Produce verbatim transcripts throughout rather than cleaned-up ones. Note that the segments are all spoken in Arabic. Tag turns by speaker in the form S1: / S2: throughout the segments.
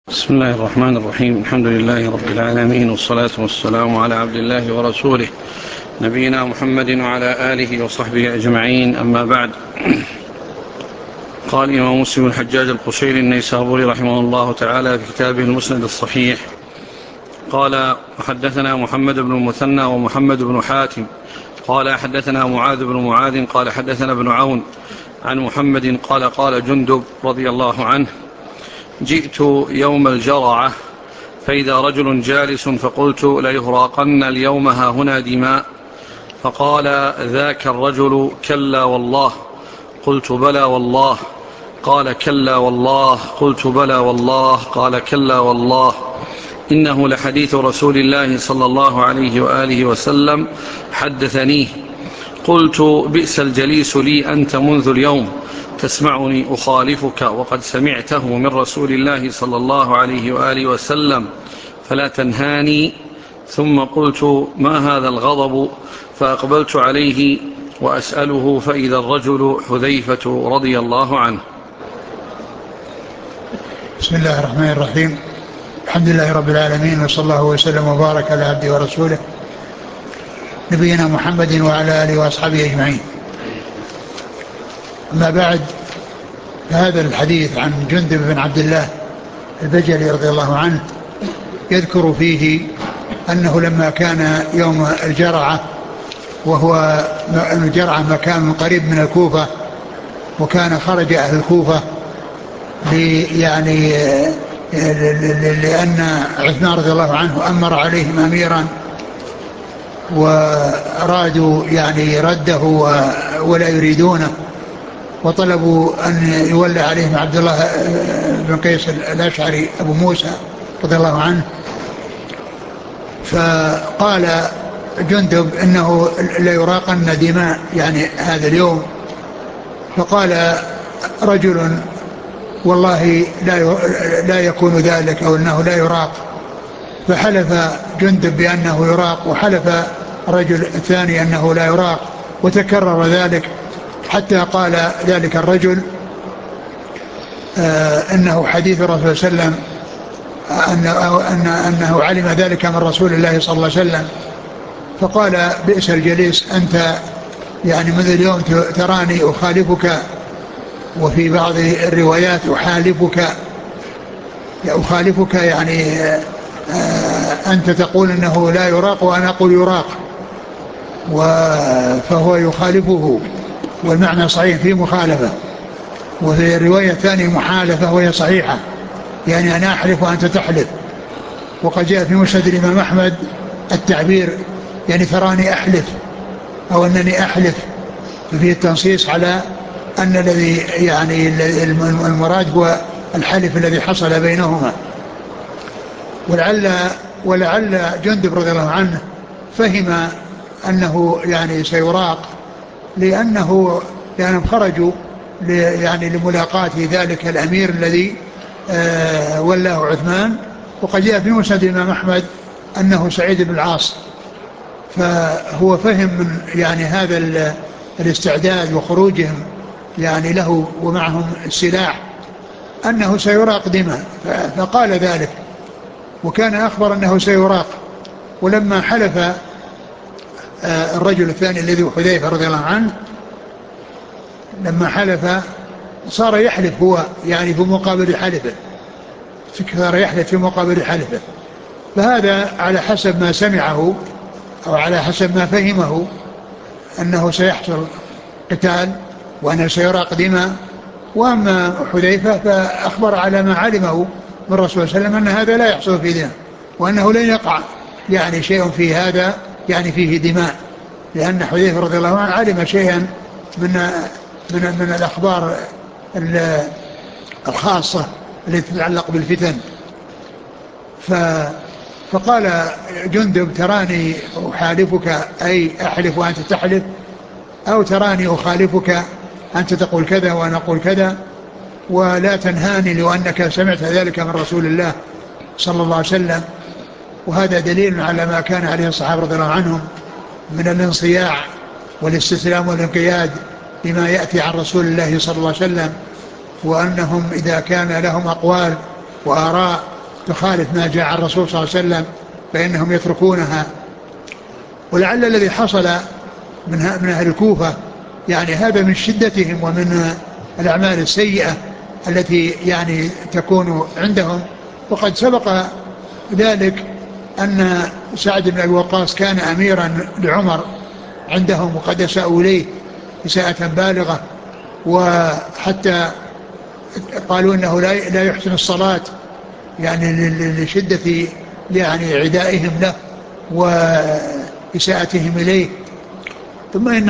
S1: بسم الله الرحمن الرحيم. الحمد لله رب العالمين، والصلاة والسلام على عبد الله ورسوله نبينا محمد وعلى آله وصحبه أجمعين، أما بعد. قال الإمام مسلم الحجاج القشيري النيسابوري رحمه الله تعالى في كتابه المسند الصحيح، قال: حدثنا محمد بن المثنى ومحمد بن حاتم قال حدثنا معاذ بن معاذ قال حدثنا ابن عون عن محمد قال: قال جندب رضي الله عنه: جئت يوم الجرعة فإذا رجل جالس فقلت: ليهراقن اليوم هاهنا دماء. فقال ذاك الرجل: كلا والله. قلت: بلى والله. قال: كلا والله. قلت: بلى والله. قال: كلا والله. إنه لحديث رسول الله صلى الله عليه وآله وسلم حدثنيه. قلت: بئس الجليس لي أنت منذ اليوم، تسمعني أخالفك وقد سمعته من رسول الله صلى الله عليه وآله وسلم، فلا تنهاني. ثم قلت: ما هذا الغضب؟ فأقبلت عليه وأسأله، فإذا الرجل حذيفة رضي الله عنه.
S2: بسم الله الرحمن الرحيم. الحمد لله رب العالمين، وصلى الله وسلم وبارك على عبده ورسوله نبينا محمد وعلى آله وأصحابه أجمعين. أما بعد، فهذا الحديث عن جندب بن عبد الله البجلي رضي الله عنه يذكر فيه أنه لما كان يوم الجرعة، وهو الجرعة مكان قريب من الكوفة، وكان خرج أهل الكوفة يعني لأن عثمان رضي الله عنه أمر عليهم أميرا، وأرادوا يعني رده ولا يريدونه، وطلبوا أن يولى عليهم عبد الله بن قيس الأشعري أبو موسى رضي الله عنه. فقال جندب إنه لا يراقن دماء يعني هذا اليوم. فقال رجل: والله لا لا يكون ذلك، أو أنه لا يراق. فحلف جندب بأنه يراق، وحلف الرجل الثاني أنه لا يراق، وتكرر ذلك حتى قال ذلك الرجل آه أنه حديث الرسول صلى الله عليه وسلم، أنه, أنه علم ذلك من رسول الله صلى الله عليه وسلم. فقال: بئس الجليس أنت، يعني منذ اليوم تراني أخالفك، وفي بعض الروايات أحالفك، أخالفك يعني أنت تقول أنه لا يراق وأنا أقول يراق، فهو يخالفه، والمعنى صحيح في مخالفة. وفي الرواية الثانية محالفة وهي صحيحة، يعني أنا أحلف وأنت تحلف. وقد جاء في مسند الإمام أحمد التعبير يعني تراني أحلف أو أنني أحلف، فيه التنصيص على أن الذي يعني المراد هو الحلف الذي حصل بينهما. ولعل ولعل جندب رضي الله عنه فهم أنه يعني سيراق، لأنه لأنهم خرجوا يعني لملاقاة ذلك الأمير الذي آه ولاه عثمان. وقد جاء في مسند الإمام أحمد أنه سعيد بن العاص. فهو فهم من يعني هذا الاستعداد وخروجهم يعني له ومعهم السلاح أنه سيراق دماء، فقال ذلك، وكان أخبر أنه سيراق. ولما حلف الرجل الثاني الذي هو حذيفة رضي الله عنه، لما حلف صار يحلف هو يعني في مقابل حلفه، صار يحلف في مقابل حلفه. فهذا على حسب ما سمعه أو على حسب ما فهمه أنه سيحصل قتال وأنه سيراق دماء. وأما حذيفة فأخبر على ما علمه من رسول الله صلى الله عليه وسلم أن هذا لا يحصل في دماء، وأنه لن يقع يعني شيء في هذا يعني فيه دماء، لأن حذيفة رضي الله عنه علم شيئا من من من الأخبار الخاصة التي تتعلق بالفتن. فقال جندب: تراني أحالفك أي أحلف وأنت تحلف، أو تراني أخالفك أنت تقول كذا وأنا أقول كذا، ولا تنهاني لو أنك سمعت ذلك من رسول الله صلى الله عليه وسلم. وهذا دليل على ما كان عليه الصحابة رضي الله عنهم من الانصياع والاستسلام والانقياد لما يأتي عن رسول الله صلى الله عليه وسلم، وأنهم إذا كان لهم أقوال وآراء تخالف ما جاء عن الرسول صلى الله عليه وسلم فإنهم يتركونها. ولعل الذي حصل من من أهل الكوفة يعني هذا من شدتهم ومن الأعمال السيئة التي يعني تكون عندهم. وقد سبق ذلك أن سعد بن أبي وقاص كان أميرا لعمر عندهم وقد أساءوا إليه إساءة بالغة، وحتى قالوا إنه لا يحسن الصلاة يعني لشدة يعني عدائهم له وإساءتهم إليه. ثم إن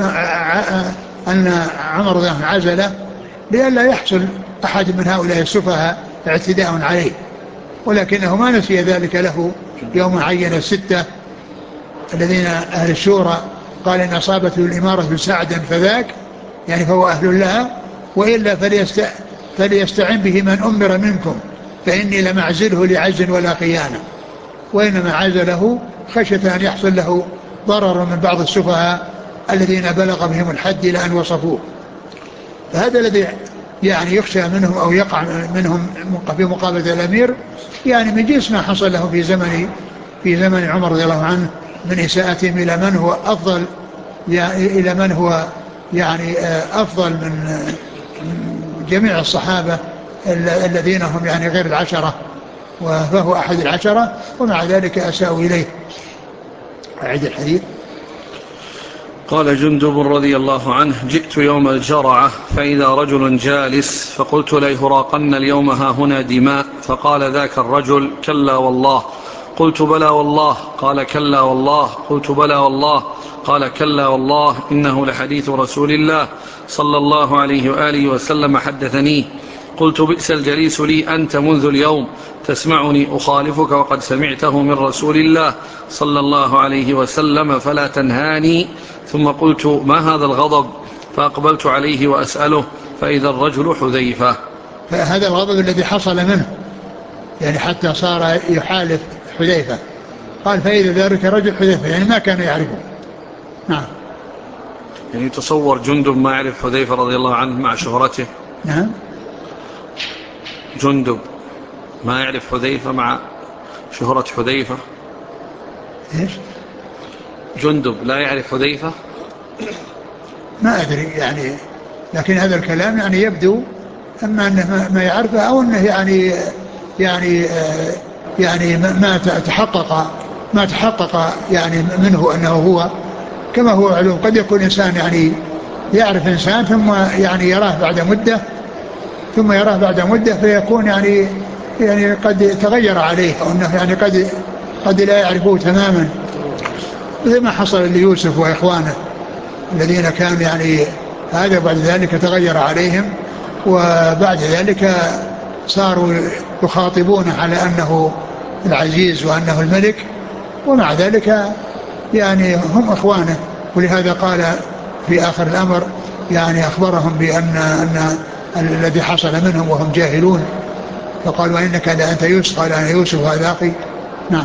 S2: أن عمر رضي الله عنه عزله لئلا يحصل أحد من هؤلاء السفهاء اعتداء عليه، ولكنه ما نسي ذلك له يوم عين الستة الذين أهل الشورى قال إن أصابته الإمارة سعدا فذاك يعني فهو أهل لها، وإلا فليست فليستعن به من أمر منكم فإني لمعزله لعز ولا خيانة. وإنما عزله خشية أن يحصل له ضرر من بعض السفهاء الذين بلغ بهم الحد إلى أن وصفوه. فهذا الذي يعني يخشى منهم أو يقع منهم في مقابلة الأمير يعني من جنس ما حصل له في زمن في زمن عمر رضي الله عنه من إساءتهم إلى من هو أفضل إلى من هو يعني أفضل من جميع الصحابة الذين هم يعني غير العشرة، وهو أحد العشرة ومع ذلك أساءوا إليه. أعد الحديث.
S1: قال جندب رضي الله عنه: جئت يوم الجرعة فإذا رجل جالس فقلت ليهراقن اليوم ها هنا دماء، فقال ذاك الرجل: كلا والله. قلت بلى والله. قال كلا والله. قلت بلى والله. قال كلا والله، إنه لحديث رسول الله صلى الله عليه وآله وسلم حدثنيه. قلت بئس الجليس لي أنت منذ اليوم، تسمعني أخالفك وقد سمعته من رسول الله صلى الله عليه وسلم فلا تنهاني. ثم قلت ما هذا الغضب؟ فأقبلت عليه وأسأله فإذا الرجل حذيفة.
S2: فهذا الغضب الذي حصل منه يعني حتى صار يحالف حذيفة. قال فإذا ذلك رجل حذيفة يعني ما كان يعرفه. نعم.
S1: يعني تصور جندب ما يعرف حذيفة رضي الله عنه مع شهرته.
S2: نعم.
S1: جندب ما يعرف حذيفة مع شهرة حذيفة.
S2: إيش؟
S1: جندب لا يعرف حذيفة.
S2: ما أدري يعني، لكن هذا الكلام يعني يبدو أما أنه ما يعرفه أو أنه يعني يعني يعني ما تحقق ما تحقق يعني منه أنه هو كما هو علوم. قد يكون إنسان يعني يعرف إنسان ثم يعني يراه بعد مدة ثم يراه بعد مدة فيكون يعني يعني قد تغير عليه أو أنه يعني قد قد لا يعرفه تماما، مثل ما حصل ليوسف وإخوانه الذين كان يعني هذا بعد ذلك تغير عليهم وبعد ذلك صاروا يخاطبون على أنه العزيز وأنه الملك، ومع ذلك يعني هم إخوانه. ولهذا قال في آخر الأمر يعني أخبرهم بأن أن الذي حصل منهم وهم جاهلون، فقال وإنك لأنت يوسف؟ قال أنا يوسف هذا أخي. نعم.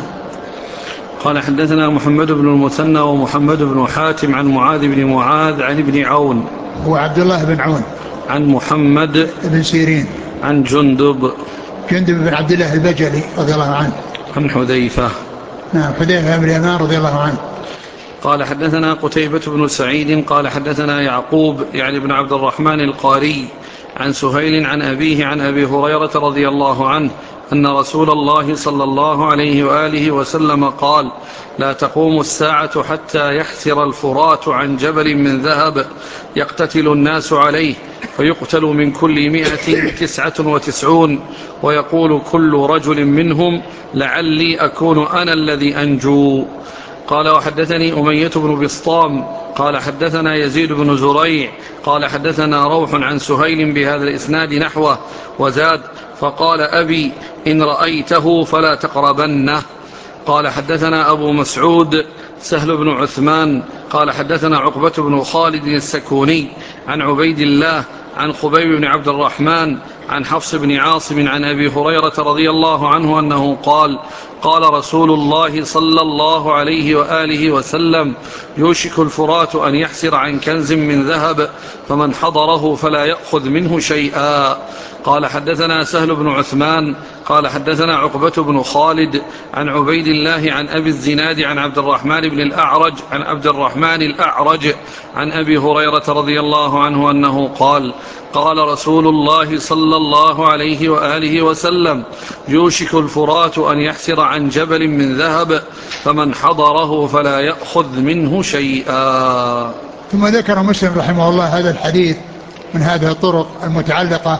S1: قال حدثنا محمد بن المثنى ومحمد بن حاتم عن معاذ بن معاذ عن ابن عون
S2: هو عبد الله بن عون
S1: عن محمد
S2: بن سيرين
S1: عن جندب
S2: جندب بن عبد الله البجلي رضي الله عنه
S1: عن حذيفة.
S2: نعم حذيفة بن اليمان رضي الله عنه.
S1: قال حدثنا قتيبة بن سعيد قال حدثنا يعقوب يعني بن عبد الرحمن القاري عن سهيل عن أبيه عن أبي هريرة رضي الله عنه أن رسول الله صلى الله عليه وآله وسلم قال: لا تقوم الساعة حتى يحسر الفرات عن جبل من ذهب يقتتل الناس عليه، فيقتل من كل مئة تسعة وتسعون، ويقول كل رجل منهم لعلي أكون أنا الذي أنجو. قال وحدثني أمية بن بسطام قال حدثنا يزيد بن زريع قال حدثنا روح عن سهيل بهذا الإسناد نحوه وزاد: فقال أبي إن رأيته فلا تقربنه. قال حدثنا أبو مسعود سهل بن عثمان قال حدثنا عقبة بن خالد السكوني عن عبيد الله عن خبيب بن عبد الرحمن عن حفص بن عاصم عن أبي هريرة رضي الله عنه أنه قال: قال رسول الله صلى الله عليه وآله وسلم: يوشك الفرات أن يحسر عن كنز من ذهب، فمن حضره فلا يأخذ منه شيئا. قال حدثنا سهل بن عثمان قال حدثنا عقبة بن خالد عن عبيد الله عن أبي الزناد عن عبد الرحمن بن الأعرج عن عبد الرحمن الأعرج عن أبي هريرة رضي الله عنه أنه قال قال رسول الله صلى الله عليه وآله وسلم يوشك الفرات أن يحسر عن جبل من ذهب فمن حضره فلا يأخذ منه شيئا.
S2: ثم ذكر مسلم رحمه الله هذا الحديث من هذه الطرق المتعلقة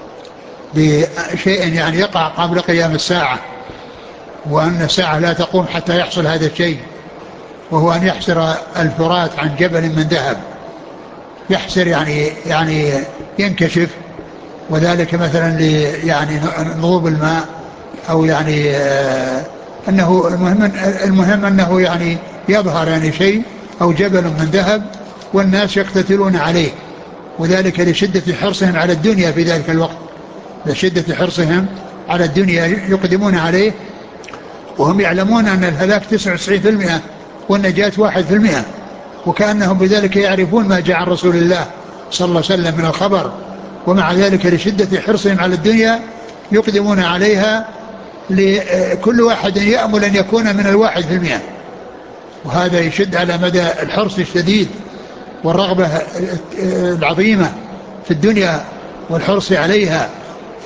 S2: بشيء يعني يقع قبل قيام الساعة، وأن الساعة لا تقوم حتى يحصل هذا الشيء، وهو أن يحسر الفرات عن جبل من ذهب. يحسر يعني يعني ينكشف، وذلك مثلا يعني نضوب الماء، أو يعني آه أنه المهم, المهم أنه يعني يظهر يعني شيء أو جبل من ذهب والناس يقتتلون عليه، وذلك لشدة حرصهم على الدنيا في ذلك الوقت، لشدة حرصهم على الدنيا يقدمون عليه، وهم يعلمون أن الهلاك تسعة وتسعين بالمئة والنجاة واحد بالمئة، وكأنهم بذلك يعرفون ما جاء عن رسول الله صلى الله عليه وسلم من الخبر، ومع ذلك لشدة حرصهم على الدنيا يقدمون عليها، لكل واحد يأمل أن يكون من الواحد في المئة. وهذا يشد على مدى الحرص الشديد والرغبة العظيمة في الدنيا والحرص عليها. ف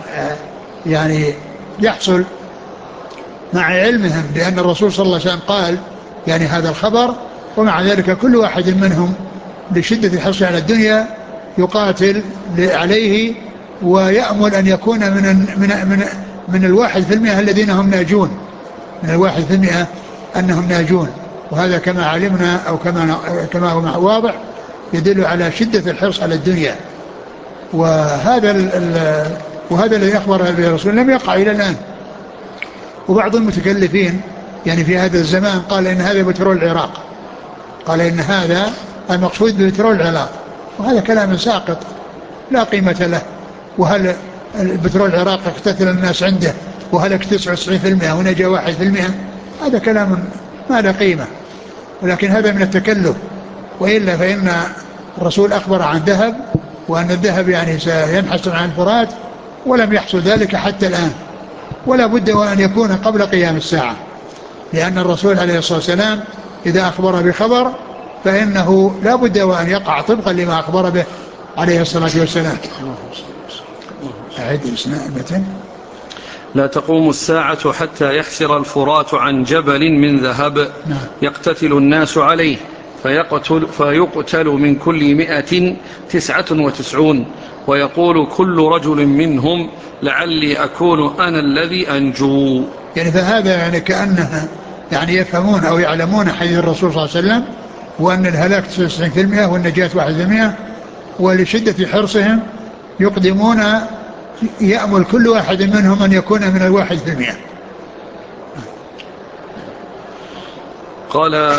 S2: يعني يحصل مع علمهم بأن الرسول صلى الله عليه وسلم قال يعني هذا الخبر، ومع ذلك كل واحد منهم لشدة الحرص على الدنيا يقاتل عليه ويأمل أن يكون من من من من الواحد في المئة الذين هم ناجون، من الواحد في المئة أنهم ناجون. وهذا كما علمنا أو كما كما هو واضح يدل على شدة الحرص على الدنيا. وهذا ال وهذا الذي أخبر به الرسول لم يقع إلى الآن. وبعض المتكلفين يعني في هذا الزمان قال إن هذا بترول العراق، قال إن هذا المقصود ببترول العراق، وهذا كلام ساقط لا قيمة له. وهل البترول العراق اقتتل الناس عنده وهلك تسعة وتسعين بالمئة ونجا واحد بالمئة؟ هذا كلام ما له قيمة، ولكن هذا من التكلف. وإلا فإن الرسول أخبر عن ذهب، وأن الذهب يعني سينحسر عن الفرات، ولم يحصل ذلك حتى الآن، ولا بد وأن يكون قبل قيام الساعة، لأن الرسول عليه الصلاة والسلام إذا أخبر بخبر فإنه لا بد وأن يقع طبقا لما أخبر به عليه الصلاة والسلام. أعد إسناء.
S1: لا تقوم الساعة حتى يحسر الفرات عن جبل من ذهب يقتتل الناس عليه فيقتل, فيقتل من كل مئة تسعة وتسعون، ويقول كل رجل منهم لعلي أكون أنا الذي أنجو.
S2: يعني فهذا يعني كأنها يعني يفهمون أو يعلمون حديث الرسول صلى الله عليه وسلم، وأن الهلاك تسعة وتسعين بالمئة والنجاة واحد بالمئة، ولشدة حرصهم يقدمون يأمل كل واحد منهم أن يكون من الواحد في المئة.
S1: قال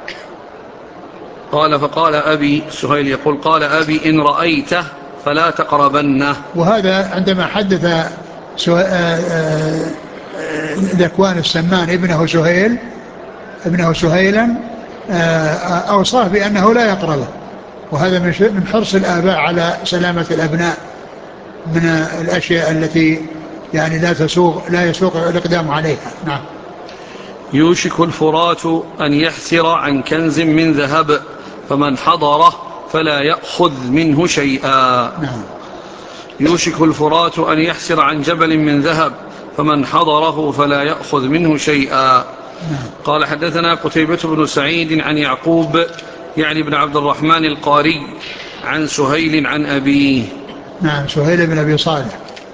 S1: قال فقال أبي سهيل يقول قال أبي إن رأيته فلا تقربنه.
S2: وهذا عندما حدث ذكوان السمان ابنه سهيل ابنه سهيلا أوصاه بأنه لا يقربه، وهذا من حرص الآباء على سلامة الأبناء من الأشياء التي يعني لا تسوغ لا يسوغ الإقدام عليها. نعم.
S1: يوشك الفرات أن يحسر عن كنز من ذهب فمن حضره فلا يأخذ منه شيئا.
S2: نعم.
S1: يوشك الفرات أن يحسر عن جبل من ذهب فمن حضره فلا يأخذ منه شيئا.
S2: نعم.
S1: قال حدثنا قتيبة بن سعيد عن يعقوب يعني بن عبد الرحمن القاري عن سهيل عن أبيه.
S2: نعم. سهيل بن أبي صالح.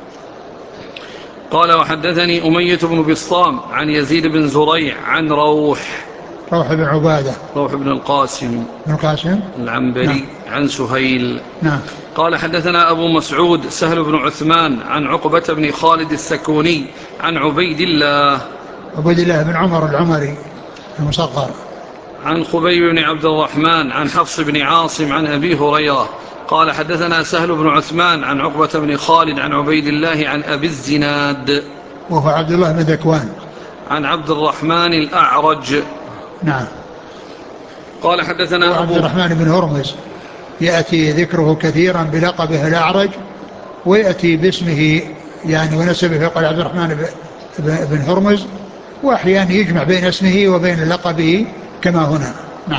S1: قال وحدثني أمية بن بسطام عن يزيد بن زريع عن روح
S2: روح بن عبادة
S1: روح بن القاسم
S2: بن القاسم
S1: العنبري. نعم. عن سهيل.
S2: نعم.
S1: قال حدثنا أبو مسعود سهل بن عثمان عن عقبة بن خالد السكوني عن عبيد الله
S2: عبيد الله بن عمر العمري المصغر
S1: عن خبيب بن عبد الرحمن عن حفص بن عاصم عن أبي هريرة قال حدثنا سهل بن عثمان عن عقبة بن خالد عن عبيد الله عن أبي الزناد
S2: وهو عبد الله بن ذكوان
S1: عن عبد الرحمن الأعرج.
S2: نعم.
S1: قال حدثنا
S2: أبو عبد الرحمن بن هرمز يأتي ذكره كثيرا بلقبه الأعرج، ويأتي باسمه يعني ونسبه فيقال عبد الرحمن بن هرمز، وأحيانا يجمع بين اسمه وبين لقبه كما هنا. نعم.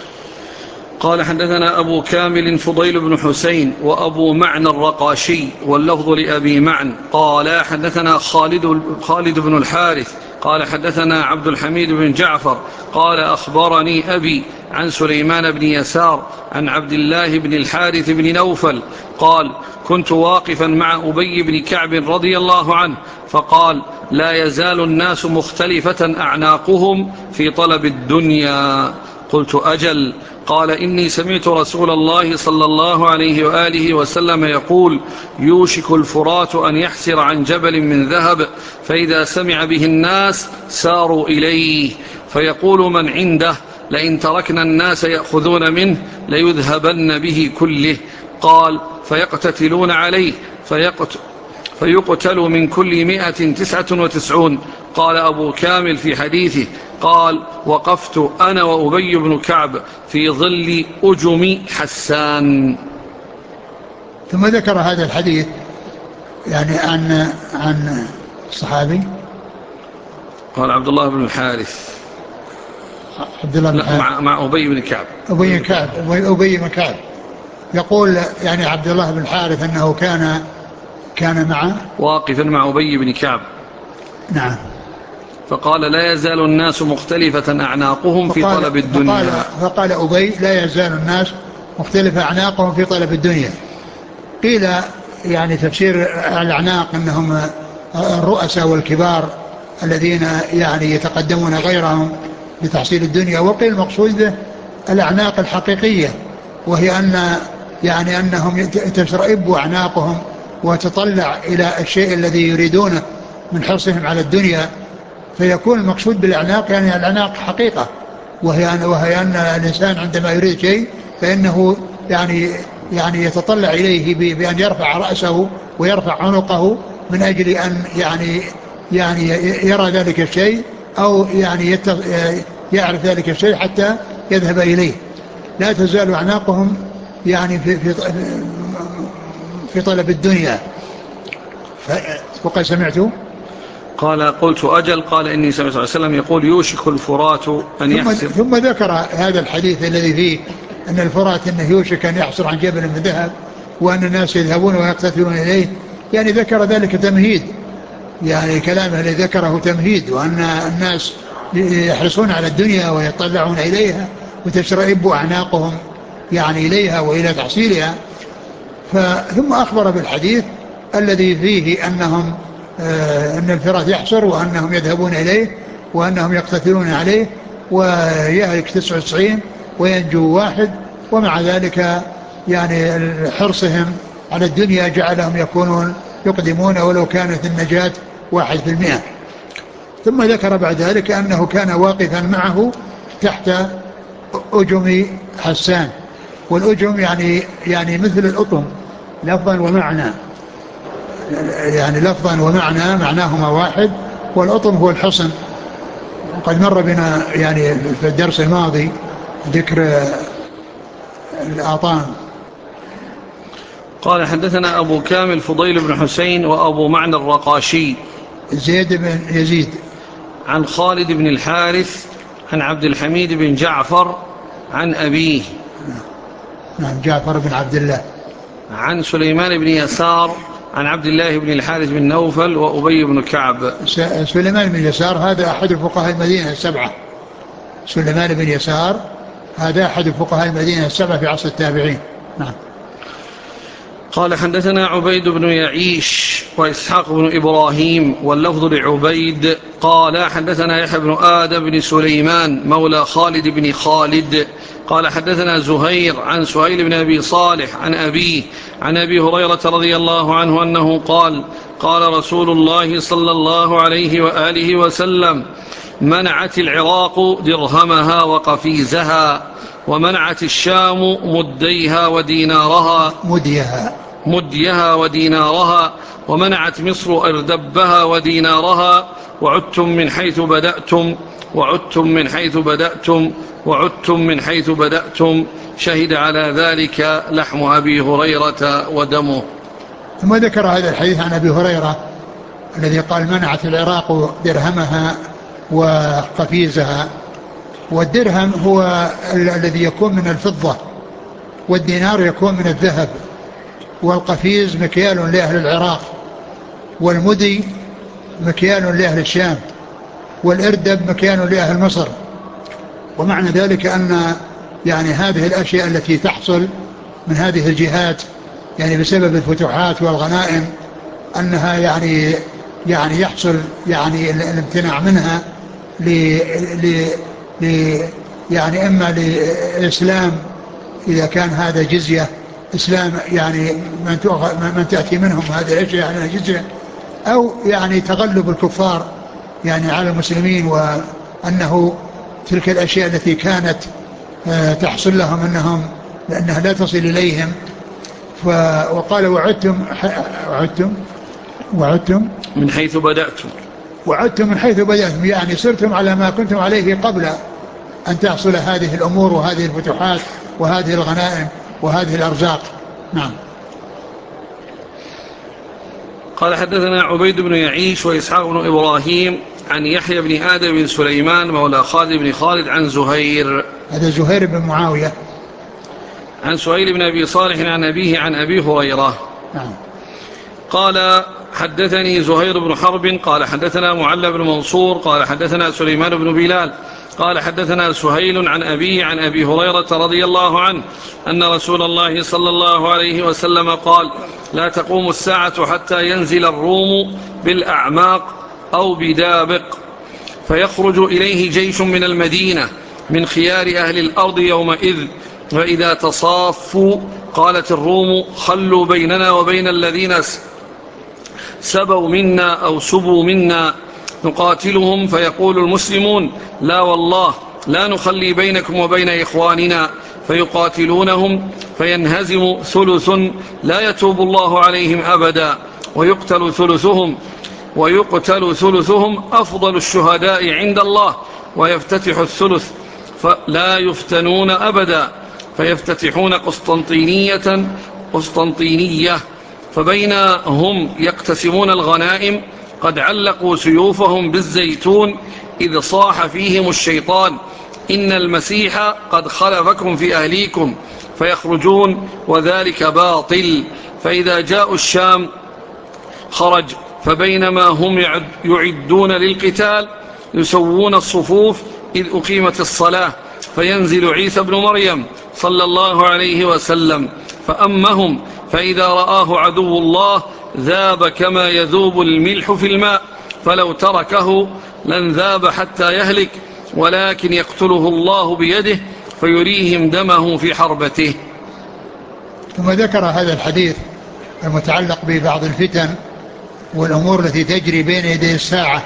S1: قال حدثنا أبو كامل فضيل بن حسين وأبو معنى الرقاشي واللفظ لأبي معن قال حدثنا خالد, خالد بن الحارث قال حدثنا عبد الحميد بن جعفر قال أخبرني أبي عن سليمان بن يسار عن عبد الله بن الحارث بن نوفل قال كنت واقفا مع أبي بن كعب رضي الله عنه فقال لا يزال الناس مختلفة أعناقهم في طلب الدنيا. قلت أجل. قال إني سمعت رسول الله صلى الله عليه وآله وسلم يقول يوشك الفرات أن يحسر عن جبل من ذهب فإذا سمع به الناس ساروا إليه فيقول من عنده لئن تركنا الناس يأخذون منه ليذهبن به كله. قال فيقتتلون عليه فيقتل فيقتل من كل مئة تسعة وتسعون. قال أبو كامل في حديثه قال وقفت أنا وأبي بن كعب في ظل أجم حسان.
S2: ثم ذكر هذا الحديث يعني عن عن الصحابي
S1: قال عبد الله بن الحارث
S2: عبد الله بن الحارث
S1: مع, مع أبي بن كعب
S2: أبي بن كعب أبي بن كعب يقول يعني عبد الله بن الحارث أنه كان كان معه
S1: واقفا مع أبي بن كعب.
S2: نعم.
S1: فقال لا يزال الناس مختلفة أعناقهم في
S2: فقال
S1: طلب الدنيا.
S2: فقال, فقال أبي لا يزال الناس مختلفة أعناقهم في طلب الدنيا. قيل يعني تفسير الأعناق أنهم الرؤساء والكبار الذين يعني يتقدمون غيرهم لتحصيل الدنيا، وقيل المقصود به الأعناق الحقيقية، وهي أن يعني أنهم تشرئب أعناقهم وتطلع إلى الشيء الذي يريدونه من حرصهم على الدنيا، فيكون المقصود بالأعناق يعني الأعناق حقيقة، وهي, وهي أن الإنسان عندما يريد شيء فإنه يعني يعني يتطلع إليه بأن يرفع رأسه ويرفع عنقه من أجل أن يعني يعني يرى ذلك الشيء أو يعني يعرف ذلك الشيء حتى يذهب إليه. لا تزال أعناقهم يعني في في في طلب الدنيا. وقد سمعته
S1: قال قلت أجل. قال إني سمعت صلى الله عليه وسلم يقول يوشك الفرات أن يحسر.
S2: ثم ذكر هذا الحديث الذي فيه أن الفرات أنه يوشك أن يحسر عن جبل من ذهب وأن الناس يذهبون ويقتتلون إليه، يعني ذكر ذلك تمهيد، يعني كلامه الذي ذكره تمهيد، وأن الناس يحرصون على الدنيا ويطلعون إليها وتشرئب أعناقهم يعني إليها وإلى تحصيلها. ثم أخبر بالحديث الذي فيه أنهم آه أن الفرات يحصر وأنهم يذهبون إليه وأنهم يقتتلون عليه ويهلك تسعة وتسعين وينجو واحد، ومع ذلك يعني حرصهم على الدنيا جعلهم يكونون يقدمون ولو كانت النجاة واحد في المئة. ثم ذكر بعد ذلك أنه كان واقفا معه تحت أجم حسان، والأجم يعني يعني مثل الأطم لفظا ومعنى، يعني لفظا ومعنى معناهما واحد، والأطم هو الحصن. وقد مر بنا يعني في الدرس الماضي ذكر الآطام.
S1: قال حدثنا أبو كامل فضيل بن حسين وأبو معنى الرقاشي
S2: زيد بن يزيد
S1: عن خالد بن الحارث عن عبد الحميد بن جعفر عن أبيه
S2: نعم جعفر بن عبد الله
S1: عن سليمان بن يسار عن عبد الله بن الحارث بن نوفل وأبي بن كعب.
S2: سليمان بن يسار هذا أحد فقهاء المدينة السبعة، سليمان بن يسار هذا أحد فقهاء المدينة السبعة في عصر التابعين. نعم.
S1: قال حدثنا عبيد بن يعيش وإسحاق بن إبراهيم واللفظ لعبيد قال حدثنا يحيى بن آدم بن سليمان مولى خالد بن خالد قال حدثنا زهير عن سهيل بن أبي صالح عن أبيه عن أبي هريرة رضي الله عنه أنه قال قال رسول الله صلى الله عليه وآله وسلم منعت العراق درهمها وقفيزها ومنعت الشام مديها ودينارها
S2: مديها
S1: مديها ودينارها ومنعت مصر أردبها ودينارها وعدتم من حيث بدأتم وعدتم من حيث بدأتم وعدتم من حيث بدأتم شهد على ذلك لحم أبي هريرة ودمه.
S2: ثم ذكر هذا الحديث عن أبي هريرة الذي قال منعت العراق درهمها وقفيزها. والدرهم هو الذي يكون من الفضة، والدينار يكون من الذهب، والقفيز مكيال لأهل العراق، والمدي مكيال لأهل الشام، والإردب مكيال لأهل مصر. ومعنى ذلك أن يعني هذه الأشياء التي تحصل من هذه الجهات يعني بسبب الفتوحات والغنائم أنها يعني يعني يحصل يعني الامتناع منها ل ل ل يعني إما لإسلام إذا كان هذا جزية، إسلام يعني من, من تأتي منهم هذه الأشياء يعني جزية، أو يعني تغلب الكفار يعني على المسلمين، وأنه تلك الأشياء التي كانت تحصل لهم أنهم لأنها لا تصل إليهم. وقال وعدتم وعدتم وعدتم
S1: من حيث بدأتم
S2: وعدتم من حيث بدأتم، يعني صرتم على ما كنتم عليه قبل أن تحصل هذه الأمور وهذه الفتوحات وهذه الغنائم وهذه الأرزاق. نعم.
S1: قال حدثنا عبيد بن يعيش وإسحاق بن إبراهيم عن يحيى بن آدم بن سليمان مولى خالد بن خالد عن زهير،
S2: هذا زهير بن معاوية،
S1: عن سهيل بن أبي صالح عن أبيه عن أبي هريرة.
S2: نعم.
S1: قال حدثني زهير بن حرب قال حدثنا معل بن منصور قال حدثنا سليمان بن بلال قال حدثنا سهيل عن أبيه عن أبي هريرة رضي الله عنه أن رسول الله صلى الله عليه وسلم قال لا تقوم الساعة حتى ينزل الروم بالأعماق أو بدابق فيخرج إليه جيش من المدينة من خيار أهل الأرض يومئذ، فإذا تصافوا قالت الروم خلوا بيننا وبين الذين سبوا منا أو سبوا منا نقاتلهم، فيقول المسلمون لا والله لا نخلي بينكم وبين إخواننا، فيقاتلونهم فينهزم ثلث لا يتوب الله عليهم أبدا، ويقتل ثلثهم ويقتل ثلثهم أفضل الشهداء عند الله، ويفتتح الثلث فلا يفتنون أبدا، فيفتتحون قسطنطينية قسطنطينية فبين هم يقتسمون الغنائم قد علقوا سيوفهم بالزيتون إذ صاح فيهم الشيطان إن المسيح قد خلفكم في أهليكم، فيخرجون وذلك باطل. فإذا جاءوا الشام خرج، فبينما هم يعدون للقتال يسوون الصفوف إذ أقيمت الصلاة، فينزل عيسى بن مريم صلى الله عليه وسلم فأمهم، فإذا رآه عدو الله ذاب كما يذوب الملح في الماء، فلو تركه لن ذاب حتى يهلك، ولكن يقتله الله بيده فيريهم دمه في حربته.
S2: ثم ذكر هذا الحديث المتعلق ببعض الفتن والأمور التي تجري بين يدي الساعة،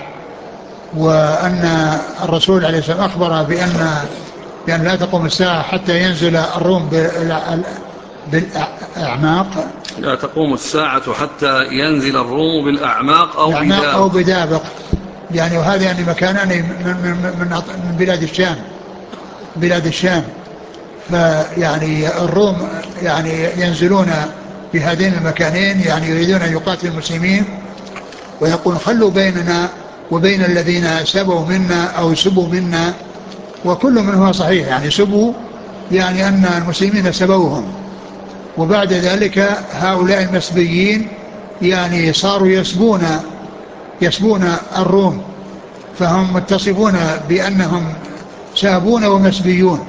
S2: وأن الرسول عليه السلام أخبر بأن بأن لا تقوم الساعة حتى ينزل الروم بالأعماق،
S1: لا تقوم الساعة حتى ينزل الروم بالأعماق أو بدابق,
S2: أو بدابق يعني وهذا يعني مكانان من, من, من بلاد الشام بلاد الشام فيعني الروم يعني ينزلون في هذين المكانين، يعني يريدون أن يقاتل المسلمين ويقول خلوا بيننا وبين الذين سبوا منا أو سبوا منا، وكل من هو صحيح، يعني سبوا يعني أن المسلمين سبوهم، وبعد ذلك هؤلاء المسبيين يعني صاروا يسبون يسبون الروم، فهم متصفون بأنهم سابون ومسبيون،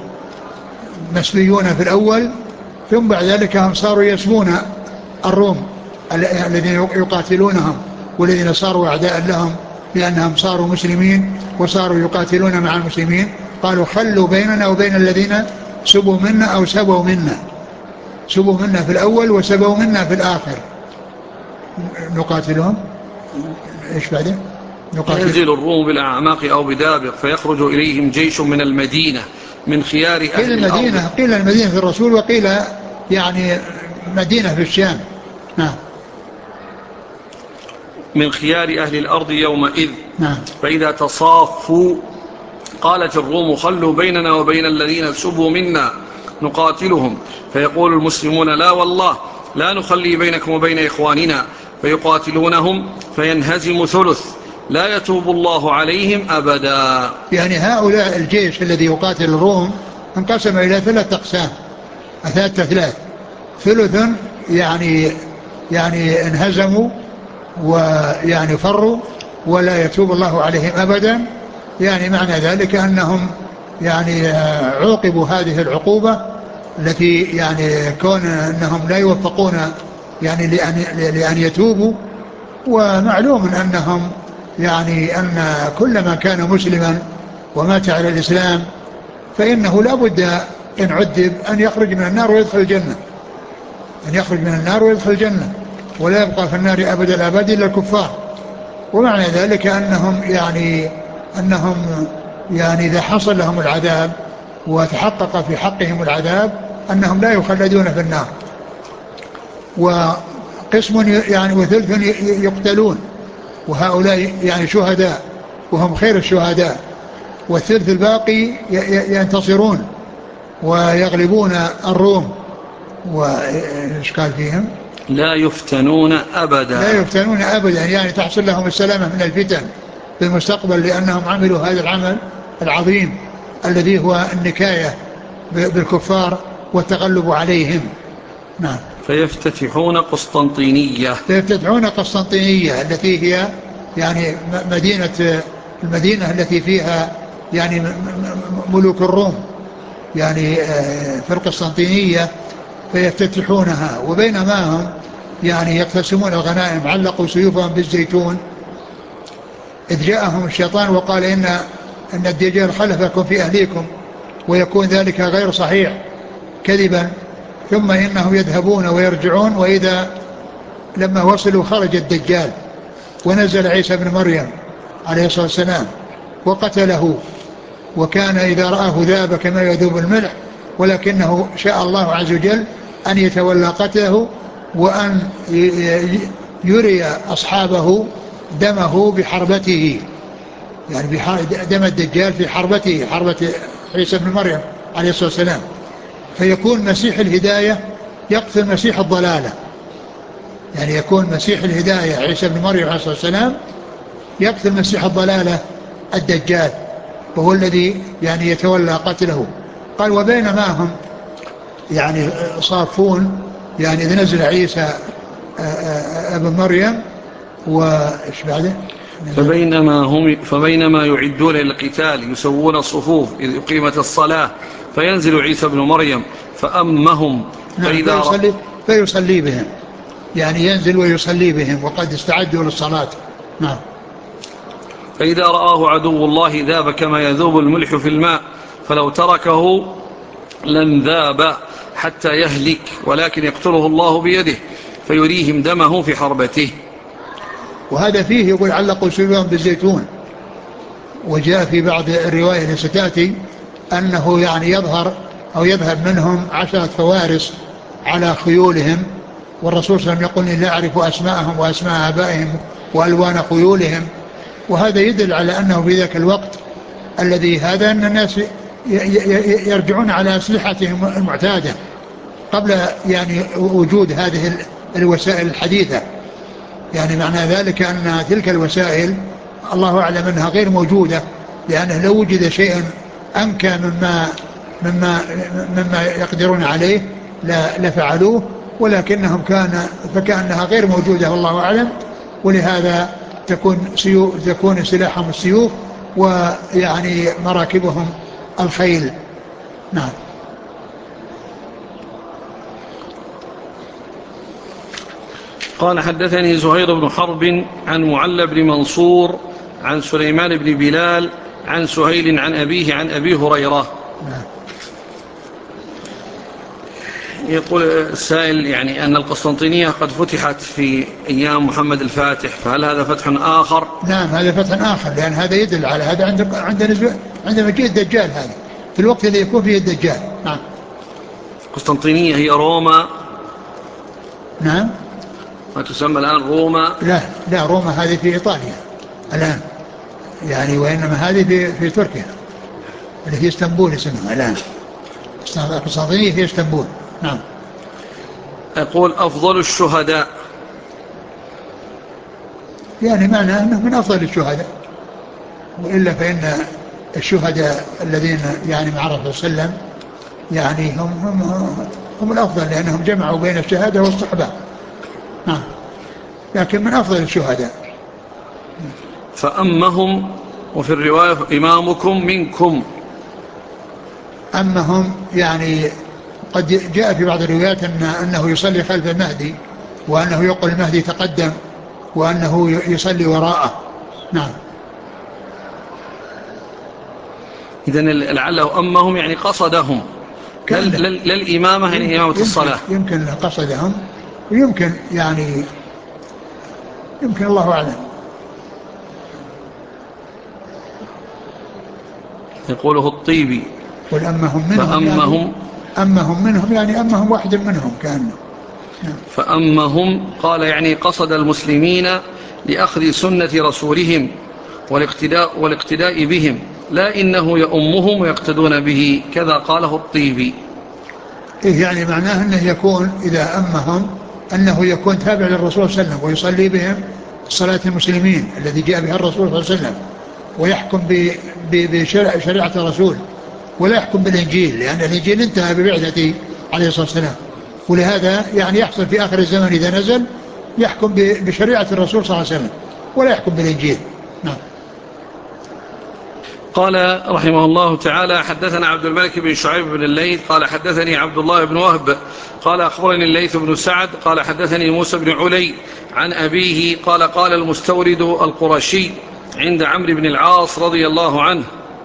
S2: مسبيون في الأول، ثم بعد ذلك هم صاروا يسبون الروم الذين يقاتلونهم والذين صاروا أعداء لهم لأنهم صاروا مسلمين وصاروا يقاتلون مع المسلمين. قالوا خلوا بيننا وبين الذين سبوا منا أو سبوا منا، سبوا منا في الأول وسبوا منا في الآخر، نقاتلهم. إيش بعده؟
S1: نقاتل. ينزل الروم بالأعماق أو بدابق فيخرج إليهم جيش من المدينة من خيار أهل
S2: قيل المدينة الأرض. قيل المدينة في الرسول، وقيل يعني مدينة في الشام. نعم.
S1: من خيار أهل الأرض يومئذ.
S2: نعم.
S1: فإذا تصافوا قالت الروم خلوا بيننا وبين الذين سبوا منا نقاتلهم، فيقول المسلمون لا والله لا نخلي بينكم وبين إخواننا فيقاتلونهم فينهزم ثلث لا يتوب الله عليهم أبدا.
S2: يعني هؤلاء الجيش الذي يقاتل الروم انقسم إلى ثلاث أقسام، ثلاثة ثلاث ثلث يعني يعني انهزموا ويعني فروا ولا يتوب الله عليهم أبدا، يعني معنى ذلك أنهم يعني عوقبوا هذه العقوبة التي يعني كون أنهم لا يوفقون يعني لأن, لأن يتوبوا. ومعلوم أنهم يعني أن كل من كان مسلما ومات على الإسلام فإنه لا بد إن عذب أن يخرج من النار ويدخل الجنة، أن يخرج من النار ويدخل الجنة، ولا يبقى في النار أبد الأبد إلا الكفار. ومعنى ذلك أنهم يعني أنهم يعني إذا حصل لهم العذاب وتحقق في حقهم العذاب أنهم لا يخلدون في النار. وقسم يعني وثلث يقتلون وهؤلاء يعني شهداء وهم خير الشهداء، والثلث الباقي ينتصرون ويغلبون الروم. وإيش قال فيهم؟
S1: لا يفتنون أبدا.
S2: لا يفتنون أبدا، يعني تحصل لهم السلامة من الفتن في المستقبل لأنهم عملوا هذا العمل العظيم الذي هو النكاية بالكفار والتغلب عليهم. نعم.
S1: فيفتتحون قسطنطينية.
S2: فيفتتحون قسطنطينية التي هي يعني مدينة المدينة التي فيها يعني ملوك الروم يعني في القسطنطينية، فيفتتحونها. وبينما هم يعني يقتسمون الغنائم علقوا سيوفهم بالزيتون إذ جاءهم الشيطان وقال إن أن الدجال خلفكم في أهليكم، ويكون ذلك غير صحيح كذبا، ثم إنهم يذهبون ويرجعون، وإذا لما وصلوا خرج الدجال ونزل عيسى بن مريم عليه الصلاة والسلام وقتله، وكان إذا رآه ذاب كما يذوب الملح، ولكنه شاء الله عز وجل أن يتولى قتله وأن يري أصحابه دمه بحربته، يعني دم الدجال في حربته، حربة عيسى بن مريم عليه الصلاة والسلام، فيكون مسيح الهداية يقتل مسيح الضلالة. يعني يكون مسيح الهداية عيسى بن مريم عليه الصلاة والسلام يقتل مسيح الضلالة الدجال، وهو الذي يعني يتولى قتله. قال وبينما هم يعني صافون يعني إذا نزل عيسى ابن مريم وإيش بعده
S1: فبينما هم فبينما يعدون للقتال يسوون الصفوف إذ أقيمت الصلاة فينزل عيسى بن مريم فأمهم.
S2: نعم
S1: فإذا
S2: فيصلي, فيصلي بهم، يعني ينزل ويصلي بهم وقد استعدوا للصلاة. نعم.
S1: فإذا رآه عدو الله ذاب كما يذوب الملح في الماء فلو تركه لن ذاب حتى يهلك، ولكن يقتله الله بيده فيريهم دمه في حربته.
S2: وهذا فيه يقول علقوا سيوفهم بالزيتون. وجاء في بعض الرواية اللي ستأتي أنه يعني يظهر أو يذهب منهم عشرة فوارس على خيولهم، والرسول صلى الله عليه وسلم يقول لا أعرف أسماءهم وأسماء آبائهم وألوان خيولهم. وهذا يدل على أنه في ذاك الوقت الذي هذا أن الناس يرجعون على أسلحتهم المعتادة قبل يعني وجود هذه الوسائل الحديثة. يعني معنى ذلك أن تلك الوسائل الله أعلم أنها غير موجودة، لأنه لو وجد شيء أنكى مما, مما, مما يقدرون عليه لفعلوه، ولكنهم كان فكأنها غير موجودة والله أعلم. ولهذا تكون, سيوف تكون سلاحهم السيوف ويعني مراكبهم الخيل. نعم.
S1: قال حدثني زهير بن حرب عن معل بن منصور عن سليمان بن بلال عن سهيل عن أبيه عن أبي هريرة.
S2: نعم.
S1: يقول السائل يعني أن القسطنطينية قد فتحت في أيام محمد الفاتح، فهل هذا فتح آخر؟
S2: نعم هذا فتح آخر، لأن هذا يدل على هذا عند عند عند مجيء الدجال، هذا في الوقت اللي يكون فيه الدجال. نعم.
S1: القسطنطينية هي روما.
S2: نعم.
S1: ما تسمى الآن روما.
S2: لا لا روما هذه في إيطاليا الآن يعني، وإنما هذه في, في تركيا اللي في اسطنبول اسمها الآن. القسطنطينية في اسطنبول. نعم.
S1: يقول أفضل الشهداء،
S2: يعني معنى أنه من أفضل الشهداء، وإلا فإن الشهداء الذين يعني مع الرسول صلى الله عليه وسلم يعني هم, هم, هم الأفضل، لأنهم جمعوا بين الشهادة والصحبة. نعم، لكن من أفضل الشهداء.
S1: فأمهم، وفي الرواية إمامكم منكم.
S2: أما هم يعني قد جاء في بعض الروايات أن أنه يصلي خلف المهدي، وأنه يقول المهدي تقدم، وأنه يصلي وراءه. نعم.
S1: إذن لعله أمهم يعني قصدهم، لا الإمامة يعني إمامة
S2: يمكن
S1: الصلاة.
S2: يمكن قصدهم، ويمكن يعني يمكن، الله أعلم.
S1: يقوله الطيبي
S2: قل أمهم منهم يعني
S1: فأمهم
S2: أمهم منهم يعني أمهم واحد منهم كأنه. نعم.
S1: فأمهم قال يعني قصد المسلمين لأخذ سنة رسولهم والاقتداء, والاقتداء بهم، لا إنه يأمهم ويقتدون به، كذا قاله الطيبي.
S2: إيه يعني معناه أنه يكون إذا أمهم أنه يكون تابع للرسول صلى الله عليه وسلم، ويصلي بهم صلاة المسلمين الذي جاء بها الرسول صلى الله عليه وسلم، ويحكم بشريعة الرسول، ولا يحكم بالإنجيل، لأن الإنجيل انتهى ببعثته عليه الصلاة والسلام. ولهذا يعني يحصل في آخر الزمن إذا نزل يحكم بشريعة الرسول صلى الله عليه وسلم، ولا يحكم بالإنجيل. نعم.
S1: قال رحمه الله تعالى: حدثنا عبد الملك بن شعيب بن الليث قال حدثني عبد الله بن وهب قال أخبرني الليث بن سعد قال حدثني موسى بن علي عن أبيه قال قال المستورد القرشي عند عمرو بن العاص رضي الله عنه: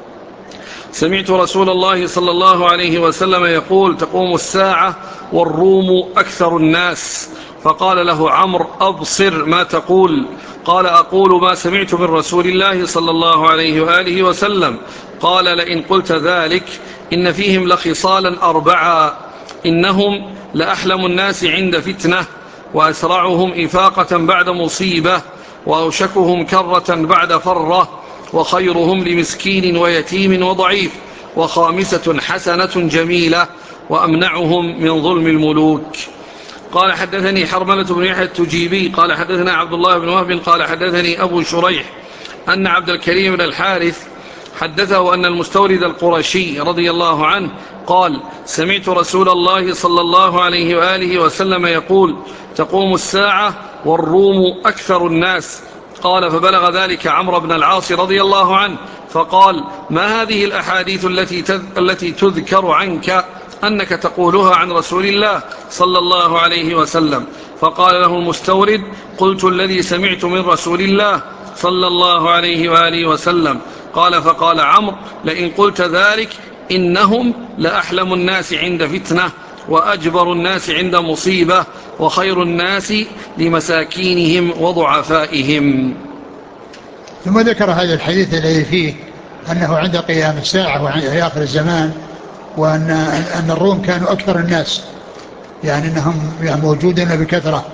S1: سمعت رسول الله صلى الله عليه وسلم يقول: تقوم الساعة والروم أكثر الناس. فقال له عمرو: أبصر ما تقول. قال: أقول ما سمعت من رسول الله صلى الله عليه وآله وسلم. قال: لئن قلت ذلك إن فيهم لخصالا أربعا: إنهم لأحلم الناس عند فتنة، وأسرعهم إفاقة بعد مصيبة، وأوشكهم كرة بعد فرة، وخيرهم لمسكين ويتيم وضعيف، وخامسة حسنة جميلة، وأمنعهم من ظلم الملوك. قال حدثني حرملة بن يحيى التجيبي قال حدثنا عبد الله بن وهب قال حدثني أبو شريح أن عبد الكريم بن الحارث حدثه أن المستورد القرشي رضي الله عنه قال: سمعت رسول الله صلى الله عليه وآله وسلم يقول: تقوم الساعة والروم أكثر الناس. قال: فبلغ ذلك عمرو بن العاص رضي الله عنه فقال: ما هذه الأحاديث التي التي تذكر عنك أنك تقولها عن رسول الله صلى الله عليه وسلم؟ فقال له المستورد: قلت الذي سمعت من رسول الله صلى الله عليه وآله وسلم. قال: فقال عمرو: لئن قلت ذلك إنهم لأحلم الناس عند فتنة، وأجبر الناس عند مصيبة، وخير الناس لمساكينهم وضعفائهم.
S2: ثم ذكر هذا الحديث الذي فيه أنه عند قيام الساعة وعند آخر الزمان، وأن أن الروم كانوا أكثر الناس، يعني أنهم يعني موجودين بكثرة،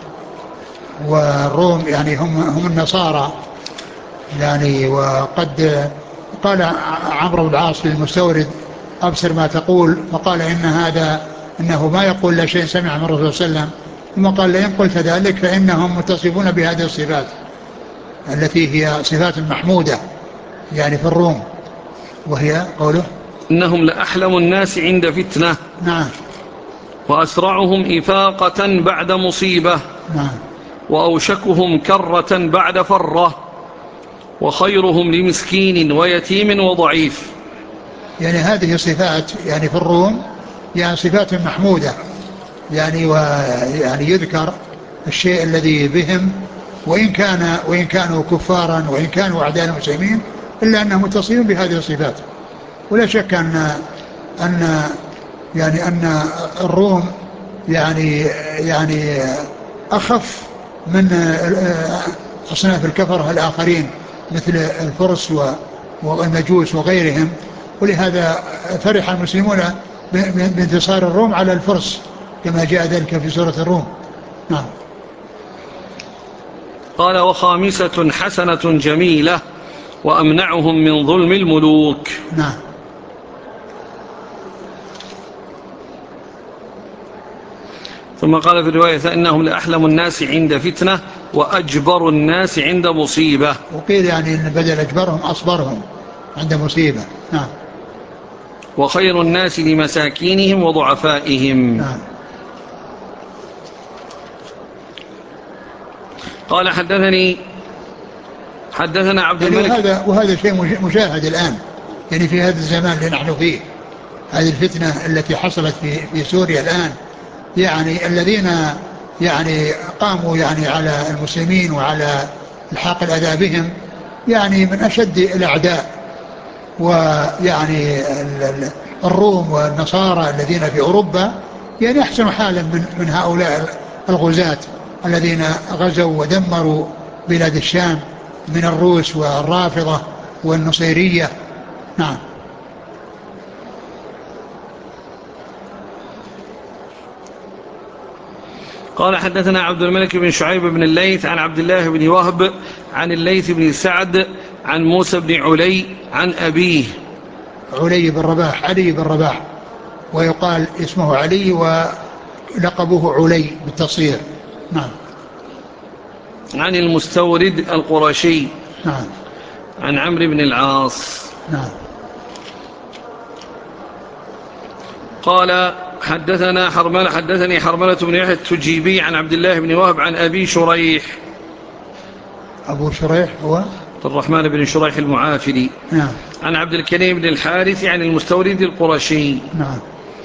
S2: والروم يعني هم هم النصارى يعني. وقد قال عمرو بن العاص للمستورد: أبصر ما تقول. فقال: إن هذا إنه ما يقول لا شيء سمع من الرسول صلى الله عليه وسلم. ثم قال: لئن قلت ذلك فإنهم متصفون بهذه الصفات التي هي صفات محمودة يعني في الروم، وهي قوله:
S1: إنهم لأحلم الناس عند فتنة.
S2: نعم.
S1: وأسرعهم إفاقة بعد مصيبة.
S2: نعم.
S1: وأوشكهم كرة بعد فرة. وخيرهم لمسكين ويتيم وضعيف.
S2: يعني هذه صفات يعني في الروم يعني صفات محمودة يعني، ويعني يذكر الشيء الذي بهم، وإن كان وإن كانوا كفارا وإن كانوا أعداء المسلمين، إلا أنهم متصلون بهذه الصفات. ولا شك أن أن يعني أن الروم يعني يعني أخف من أصناف الكفرة الآخرين مثل الفرس والمجوس وغيرهم. ولهذا فرح المسلمون بانتصار الروم على الفرس كما جاء ذلك في سورة الروم. نعم.
S1: قال: وخامسة حسنة جميلة، وأمنعهم من ظلم الملوك.
S2: نعم.
S1: ثم قال في الرواية إنهم لأحلم الناس عند فتنة وأجبر الناس عند مصيبة.
S2: وقيل يعني إن بدل أجبرهم أصبرهم عند مصيبة. نعم.
S1: وخير الناس لمساكينهم وضعفائهم.
S2: نعم.
S1: قال حدثني حدثنا عبد
S2: يعني
S1: الملك.
S2: وهذا, وهذا شيء مشاهد الآن يعني في هذا الزمان اللي نحن فيه، هذه الفتنة التي حصلت في, في سوريا الآن، يعني الذين يعني قاموا يعني على المسلمين وعلى الحاق الأذى بهم يعني من أشد الأعداء، ويعني الروم والنصارى الذين في أوروبا يعني أحسن حالا من, من هؤلاء الغزاة الذين غزوا ودمروا بلاد الشام من الروس والرافضة والنصيرية. نعم.
S1: قال حدثنا عبد الملك بن شعيب بن الليث عن عبد الله بن وهب عن الليث بن سعد عن موسى بن علي عن أبيه
S2: علي بن رباح، علي بن رباح، ويقال اسمه علي ولقبه علي بالتصير. نعم.
S1: عن المستورد القرشي
S2: نعم.
S1: عن عمرو بن العاص.
S2: نعم.
S1: قال حدثنا حرملة حدثني حرملة بن يحيى التجيبي عن عبد الله بن وهب عن أبي شريح.
S2: أبو شريح هو
S1: عبد الرحمن بن شريح المعافري.
S2: نعم.
S1: عن عبد الكريم بن الحارث عن المستورد القرشي.
S2: نعم.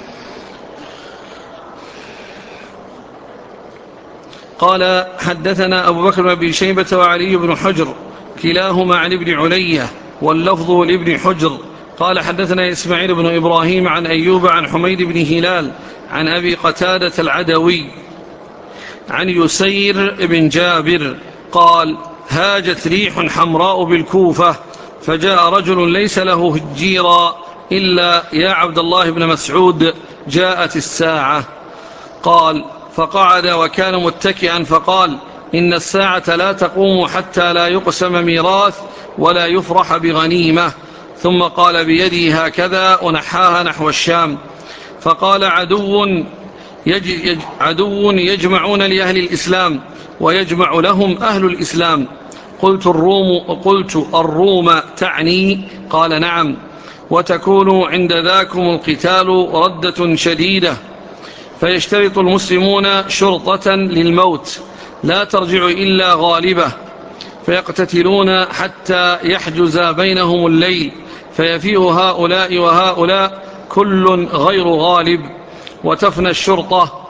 S1: قال حدثنا أبو بكر بن أبي شيبة وعلي بن حجر كلاهما عن ابن علية واللفظ لابن حجر. قال حدثنا إسماعيل بن إبراهيم عن أيوب عن حميد بن هلال عن أبي قتادة العدوي عن يسير بن جابر قال هاجت ريح حمراء بالكوفة فجاء رجل ليس له هجيرا إلا يا عبد الله بن مسعود جاءت الساعة. قال فقعد وكان متكئا فقال إن الساعة لا تقوم حتى لا يقسم ميراث ولا يفرح بغنيمة. ثم قال بيدي هكذا ونحاها نحو الشام فقال عدو, يج يج عدو يجمعون لأهل الإسلام ويجمع لهم أهل الإسلام. قلت الروم, قلت الروم تعني؟ قال نعم. وتكون عند ذاكم القتال ردة شديدة فيشترط المسلمون شرطة للموت لا ترجع إلا غالبة فيقتتلون حتى يحجز بينهم الليل فيفيء هؤلاء وهؤلاء كل غير غالب وتفنى الشرطة.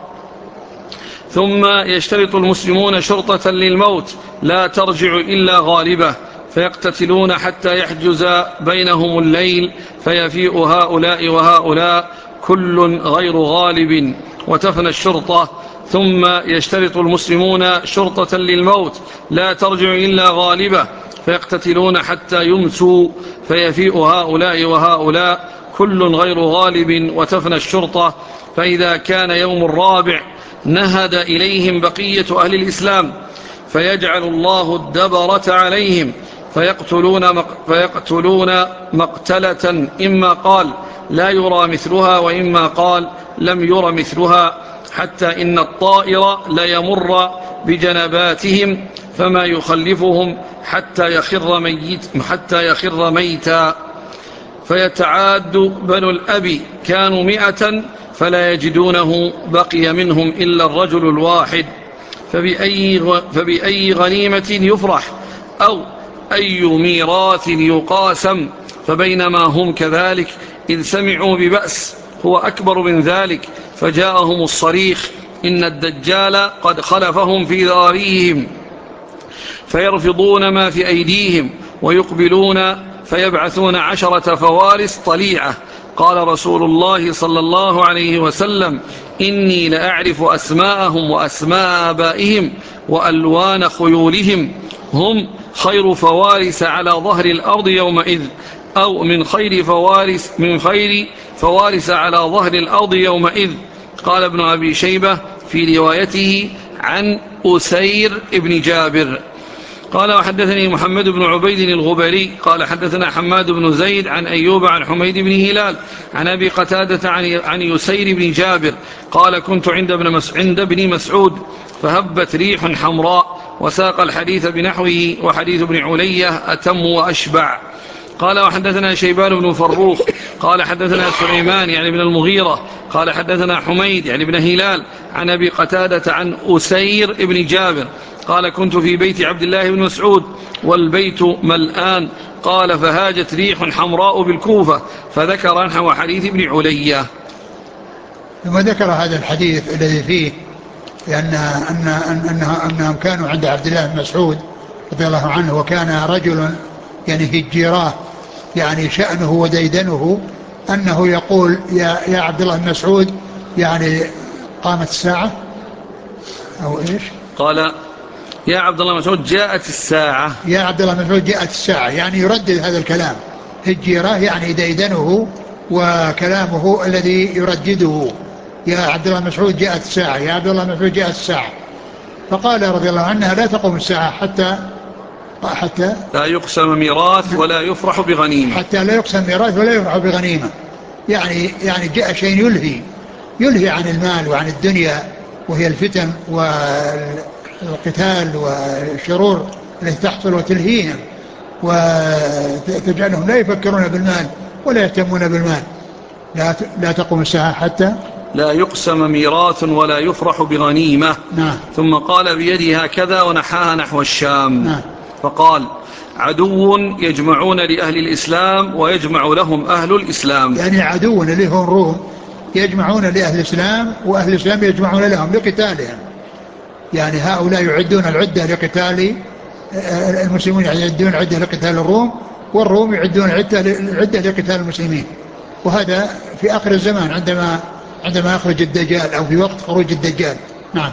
S1: ثم يشترط المسلمون شرطة للموت لا ترجع إلا غالبة فيقتتلون حتى يحجز بينهم الليل فيفيء هؤلاء وهؤلاء كل غير غالب وتفنى الشرطة. ثم يشترط المسلمون شرطة للموت لا ترجع إلا غالبة فيقتتلون حتى يمسوا فيفيء هؤلاء وهؤلاء كل غير غالب وتفنى الشرطة. فإذا كان يوم الرابع نهد إليهم بقية أهل الإسلام فيجعل الله الدبرة عليهم فيقتلون, مق فيقتلون مقتلة إما قال لا يرى مثلها وإما قال لم ير مثلها حتى إن الطائر ليمر بجنباتهم فما يخلفهم حتى يخر, ميت حتى يخر ميتا فيتعاد بنو الأب كانوا مئة فلا يجدونه بقي منهم إلا الرجل الواحد فبأي, فبأي غنيمة يفرح أو أي ميراث يقاسم. فبينما هم كذلك إذ سمعوا ببأس هو أكبر من ذلك فجاءهم الصريخ إن الدجال قد خلفهم في ذراريهم فيرفضون ما في أيديهم ويقبلون فيبعثون عشرة فوارس طليعة. قال رسول الله صلى الله عليه وسلم إني لأعرف أسماءهم وأسماء آبائهم وألوان خيولهم هم خير فوارس على ظهر الأرض يومئذ أو من خير فوارس, من خير فوارس على ظهر الأرض يومئذ. قال ابن أبي شيبة في روايته عن أسير ابن جابر. قال وحدثني محمد بن عبيد الغبري قال حدثنا حماد بن زيد عن أيوب عن حميد بن هلال عن أبي قتادة عن يسير بن جابر قال كنت عند ابن, مس عند ابن مسعود فهبت ريح حمراء وساق الحديث بنحوه وحديث ابن علية أتم وأشبع. قال وحدثنا شيبان بن فروخ قال حدثنا سليمان يعني بن المغيرة قال حدثنا حميد يعني بن هلال عن أبي قتادة عن أسير بن جابر قال كنت في بيت عبد الله بن مسعود والبيت ملآن قال فهاجت ريح حمراء بالكوفة فذكر نحو حديث ابن علية.
S2: ثم ذكر هذا الحديث الذي فيه لأن أن أن أنهم كانوا عند عبد الله بن مسعود رضي الله عنه وكان رجل يعني في الجيراه يعني شأنه وديدنه أنه يقول يا, يا عبد الله بن مسعود يعني قامت الساعة أو إيش
S1: قال يا عبد الله بن مسعود جاءت الساعة
S2: يا عبد الله بن مسعود جاءت الساعة يعني يردد هذا الكلام الجيراه يعني ديدنه وكلامه الذي يردده يا عبد الله بن مسعود جاءت الساعة يا عبد الله بن مسعود جاءت الساعة. فقال رضي الله عنها لا تقوم الساعة حتى حتى
S1: لا يقسم ميراث ولا يفرح بغنيمة
S2: حتى لا يقسم ميراث ولا يفرح بغنيمة يعني يعني جاء شيء يلهي يلهي عن المال وعن الدنيا وهي الفتن والقتال والشرور التي تحصل وتلهيهم وتجعلهم لا يفكرون بالمال ولا يهتمون بالمال. لا لا تقوم الساعة حتى
S1: لا يقسم ميراث ولا يفرح بغنيمة.
S2: نعم.
S1: ثم قال بيده هكذا ونحاها نحو الشام.
S2: نعم.
S1: فقال عدو يجمعون لأهل الإسلام ويجمع لهم أهل الإسلام
S2: يعني عدو اللي هم الروم يجمعون لأهل الإسلام وأهل الإسلام يجمعون لهم لقتالهم يعني هؤلاء يعدون العدة لقتال المسلمون يعدون العدة لقتال الروم والروم يعدون العدة لقتال المسلمين. وهذا في آخر الزمان عندما عندما يخرج الدجال أو في وقت خروج الدجال. نعم.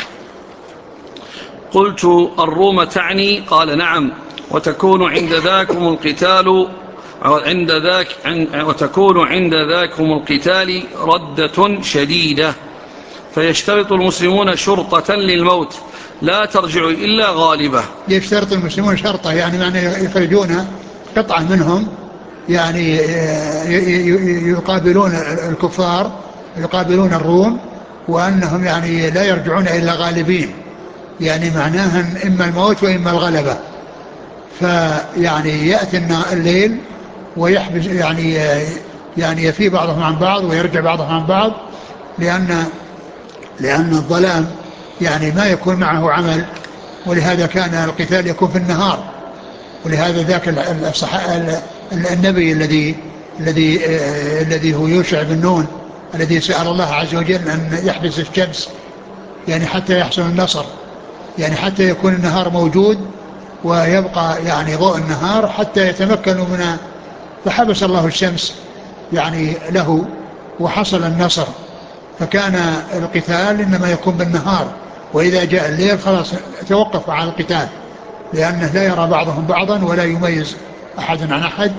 S1: قلت الروم تعني؟ قال نعم وتكون عند ذاكم القتال عند ذاك وتكون عند ذاكم القتال ردة شديدة فيشترط المسلمون شرطة للموت لا ترجع إلا غالبة.
S2: يشترط المسلمون شرطة يعني معنى يخرجون قطعة منهم يعني يقابلون الكفار يقابلون الروم وأنهم يعني لا يرجعون إلا غالبين يعني معناها إما الموت وإما الغلبة. فيعني يأتي الليل ويحبس يعني يعني يفي بعضهم عن بعض ويرجع بعضهم عن بعض لأن لأن الظلام يعني ما يكون معه عمل ولهذا كان القتال يكون في النهار. ولهذا ذاك النبي الذي الذي الذي هو يوشع بن نون الذي سأل الله عز وجل أن يحبس الشمس يعني حتى يحصل النصر يعني حتى يكون النهار موجود ويبقى يعني ضوء النهار حتى يتمكنوا من فحبس الله الشمس يعني له وحصل النصر. فكان القتال إنما يكون بالنهار وإذا جاء الليل خلاص توقف على القتال لأنه لا يرى بعضهم بعضا ولا يميز أحد عن أحد.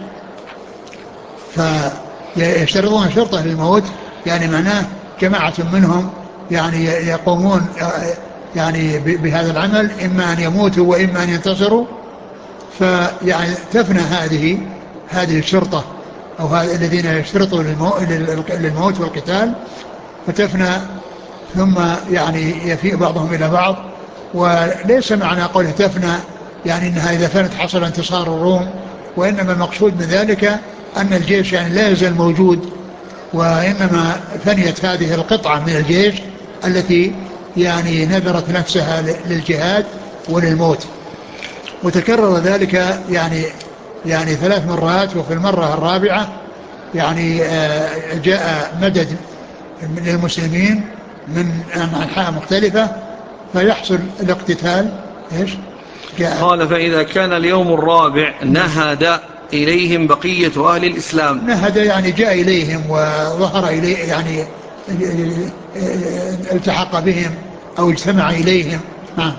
S2: فيشترطون شرطة للموت يعني معناه جماعة منهم يعني يقومون يعني بهذا العمل إما أن يموتوا وإما أن ينتصروا. فيعني تفنى هذه هذه الشرطة أو هذه الذين يشترطوا للموت والقتال فتفنى ثم يعني يفيء بعضهم إلى بعض. وليس معنى قوله تفنى يعني أنها إذا فنت حصل انتصار الروم وإنما المقصود من ذلك أن الجيش يعني لا يزال موجود وإنما فنيت هذه القطعة من الجيش التي يعني نذرت نفسها للجهاد وللموت. وتكرر ذلك يعني يعني ثلاث مرات وفي المرة الرابعة يعني جاء مدد من المسلمين من أنحاء مختلفة فيحصل الاقتتال. إيش
S1: قال فإذا كان اليوم الرابع نهد إليهم بقية أهل الإسلام.
S2: نهد يعني جاء إليهم وظهر إليه يعني التحق بهم أو اجتمع إليهم. نعم.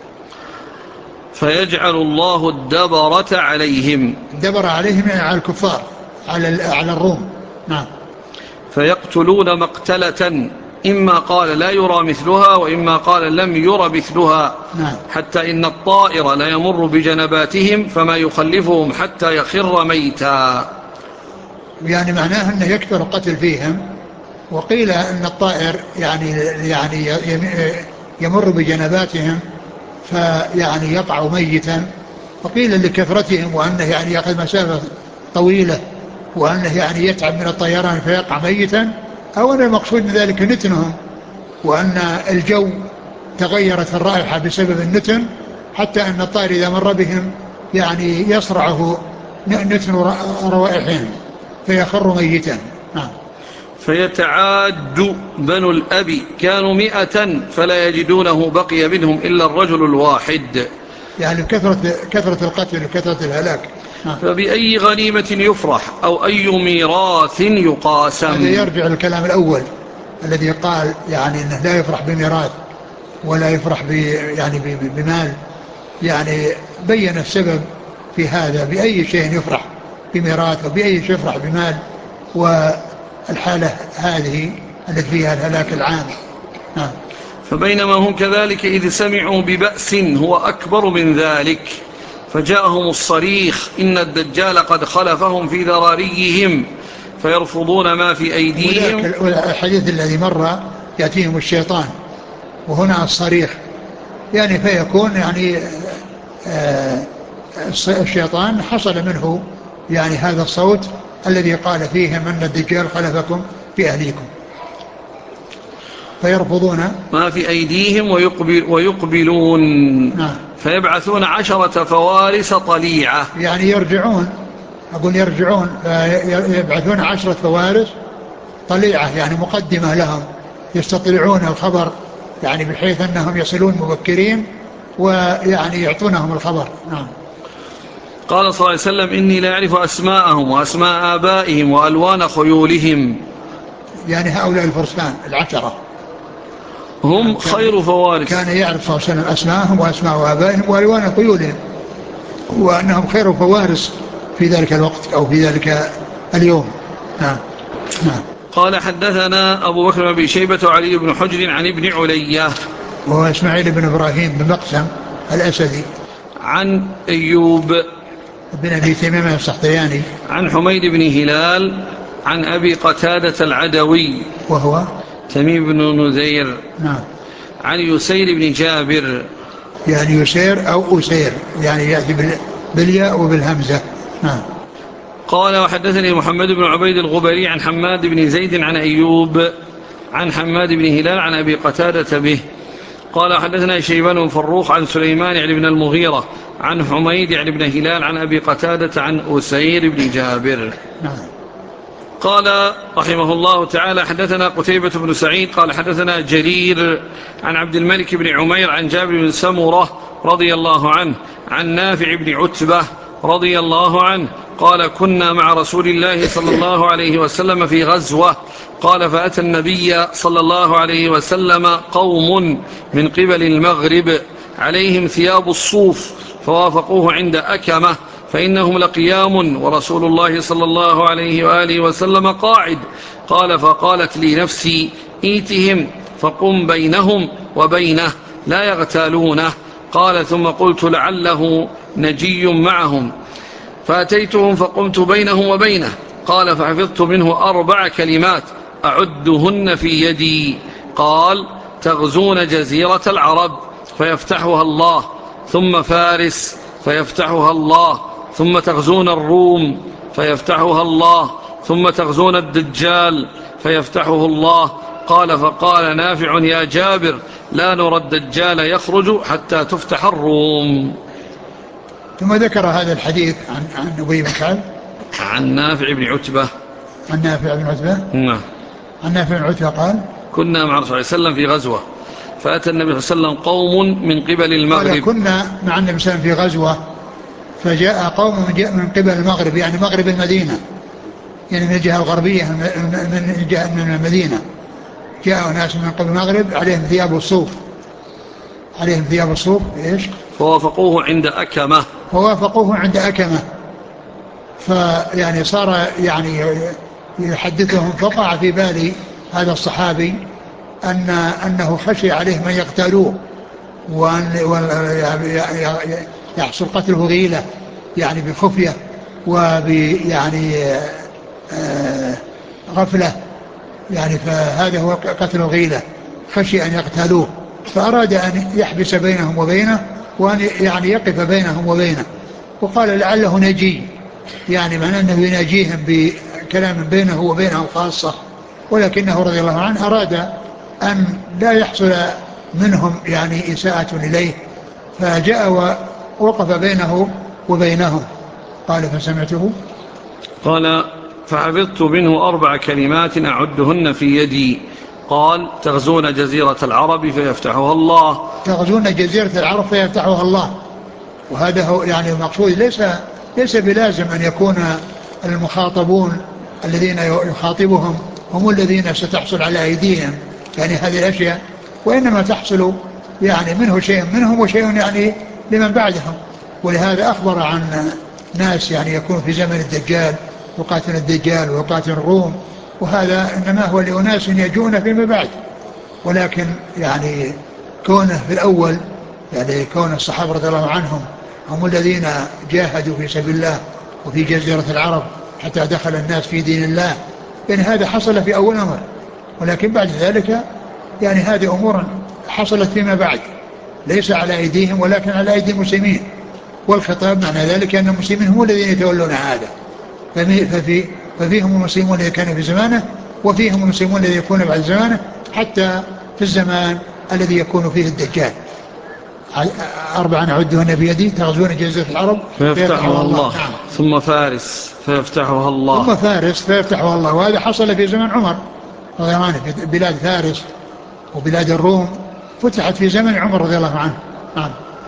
S1: فيجعل الله الدبرة عليهم.
S2: الدبر عليهم يعني على الكفار على على الروم. نعم.
S1: فيقتلون مقتلة إما قال لا يرى مثلها وإما قال لم ير مثلها.
S2: نعم.
S1: حتى إن الطائر لا يمر بجنباتهم فما يخلفهم حتى يخر ميتا.
S2: يعني معناه أنه يكثر القتل فيهم. وقيل أن الطائر يعني يعني يمر بجنباتهم فيعني يقع ميتا، وقيل لكثرتهم وأنه يعني يأخذ مسافة طويلة وأنه يعني يتعب من الطيران فيقع ميتا، أو أن المقصود من ذلك نتنهم، وأن الجو تغيرت الرائحة بسبب النتن، حتى أن الطائر إذا مر بهم يعني يصرعه نتن روائحهم فيخر ميتا. نعم.
S1: فيتعاد بنو الأب كانوا مئة فلا يجدونه بقي منهم إلا الرجل الواحد.
S2: يعني كثرة كثرة القتل وكثرة الهلاك. نعم.
S1: فبأي غنيمة يفرح أو أي ميراث يقاسم.
S2: هذا يرجع للكلام الأول الذي قال يعني أنه لا يفرح بميراث ولا يفرح ب يعني بمال، يعني بين السبب في هذا بأي شيء يفرح بميراث وبأي شيء يفرح بمال، والحالة هذه التي فيها الهلاك العام. نعم.
S1: فبينما هم كذلك إذ سمعوا ببأس هو أكبر من ذلك فجاءهم الصريخ إن الدجال قد خلفهم في ذراريهم فيرفضون ما في أيديهم.
S2: الحديث الذي مر يأتيهم الشيطان، وهنا الصريخ يعني فيكون يعني آه الشيطان حصل منه يعني هذا الصوت الذي قال فيهم أن الدجال خلفكم في أهليكم، فيرفضون
S1: ما في أيديهم ويقبل ويقبلون.
S2: نعم.
S1: فيبعثون عشرة فوارس طليعة،
S2: يعني يرجعون، أقول يرجعون يبعثون عشرة فوارس طليعة يعني مقدمة لهم يستطلعون الخبر يعني بحيث أنهم يصلون مبكرين ويعني يعطونهم الخبر. نعم.
S1: قال صلى الله عليه وسلم إني لا أعرف أسماءهم وأسماء آبائهم وألوان خيولهم.
S2: يعني هؤلاء الفرسان العشرة
S1: هم خير فوارس.
S2: كان يعرف صلى الله عليه وسلم أسماءهم وأسماء آبائهم وألوان خيولهم، وأنهم خير فوارس في ذلك الوقت أو في ذلك اليوم. نعم. نعم.
S1: قال حدثنا أبو بكر بن أبي شيبة وعلي بن حجر عن ابن علية
S2: وهو إسماعيل بن إبراهيم بن مقسم الأسدي
S1: عن أيوب
S2: بن أبي تميم السختياني
S1: عن حميد بن هلال عن أبي قتادة العدوي
S2: وهو
S1: تميم بن نذير
S2: نعم
S1: عن يسير بن جابر.
S2: يعني يسير أو أسير يعني يأتي بالياء وبالهمزة. نعم.
S1: قال وحدثني محمد بن عبيد الغبري عن حماد بن زيد عن أيوب عن حماد بن هلال عن أبي قتادة به قال حدثنا شيبان بن فروخ عن سليمان يعني بن المغيرة عن حميد يعني بن هلال عن أبي قتادة عن أسير بن جابر.
S2: نعم.
S1: قال رحمه الله تعالى حدثنا قتيبة بن سعيد قال حدثنا جرير عن عبد الملك بن عمير عن جابر بن سمرة رضي الله عنه عن نافع بن عتبة رضي الله عنه قال كنا مع رسول الله صلى الله عليه وسلم في غزوة قال فأتى النبي صلى الله عليه وسلم قوم من قبل المغرب عليهم ثياب الصوف فوافقوه عند أكمة فإنهم لقيام ورسول الله صلى الله عليه وآله وسلم قاعد قال فقالت لي نفسي إيتهم فقم بينهم وبينه لا يغتالونه قال ثم قلت لعله نجي معهم فأتيتهم فقمت بينهم وبينه قال فحفظت منه أربع كلمات أعدهن في يدي قال تغزون جزيرة العرب فيفتحها الله ثم فارس فيفتحها الله ثم تغزون الروم فيفتحها الله ثم تغزون الدجال فيفتحه الله قال فقال نافع يا جابر لا نرى الدجال يخرج حتى تفتح الروم.
S2: ثم ذكر هذا الحديث عن عن أبي بن كعب
S1: عن نافع بن عتبة
S2: عن نافع بن عتبة
S1: نعم
S2: عن نافع بن عتبة قال
S1: كنا مع رسول الله صلى الله عليه وسلم في غزوة فأتى النبي صلى الله عليه وسلم قوم من قبل المغرب.
S2: قال كنا مع النبي صلى الله عليه وسلم في غزوة فجاء قوم من قبل المغرب يعني مغرب المدينة يعني من الجهة الغربية من جهة من المدينة جاء ناس من قبل المغرب عليهم ثياب الصوف عليهم ثياب الصوف إيش
S1: فوافقوه عند أكمة
S2: فوافقوه عند أكمة فيعني صار يعني يحدثهم فقع في بالي هذا الصحابي أن أنه خشي عليه من يقتلوه، وأن يحصل قتله غيلة يعني بخفية وبيعني غفلة، يعني فهذا هو قتل غيلة، خشي أن يقتلوه فأراد أن يحبس بينهم وبينه، وأن يعني يقف بينهم وبينه، وقال لعله نجي، يعني معناه أنه يناجيهم بكلام بينه وبينه خاصة، ولكنه رضي الله عنه أراد أن لا يحصل منهم يعني إساءة إليه، فجاء ووقف بينه وبينهم. قال فسمعته
S1: قال فحفظت منه أربع كلمات أعدهن في يدي. قال تغزون جزيرة العرب فيفتحها الله.
S2: تغزون جزيرة العرب فيفتحها الله، وهذا هو يعني المقصود، ليس ليس بلازم أن يكون المخاطبون الذين يخاطبهم هم الذين ستحصل على أيديهم يعني هذه الأشياء، وإنما تحصل يعني منه شيء منهم وشيء يعني لمن بعدهم. ولهذا أخبر عن ناس يعني يكون في زمن الدجال يقاتل الدجال ويقاتل الروم، وهذا إنما هو لأناس يجون فيما بعد، ولكن يعني كونه في الأول يعني كون الصحابة رضي الله عنهم هم الذين جاهدوا في سبيل الله وفي جزيرة العرب حتى دخل الناس في دين الله، يعني هذا حصل في أول أمر، ولكن بعد ذلك يعني هذه أمور حصلت فيما بعد ليس على أيديهم ولكن على أيدي المسلمين، والخطاب معنى ذلك أن المسلمين هم الذين يتولون هذا، ففي ففيهم المسلمون الذين كانوا في زمانه وفيهم المسلمون الذين يكونون بعد زمانه، حتى في الزمان الذي يكون فيه الدجال. أربعا أعدهن بيدي تغزون جزيرة العرب
S1: فيفتحها الله.
S2: نعم.
S1: ثم فارس فيفتحها الله.
S2: ثم فارس فيفتحها الله، وهذا حصل في زمن عمر رضي الله عنه، في بلاد فارس وبلاد الروم فتحت في زمن عمر رضي الله عنه. نعم.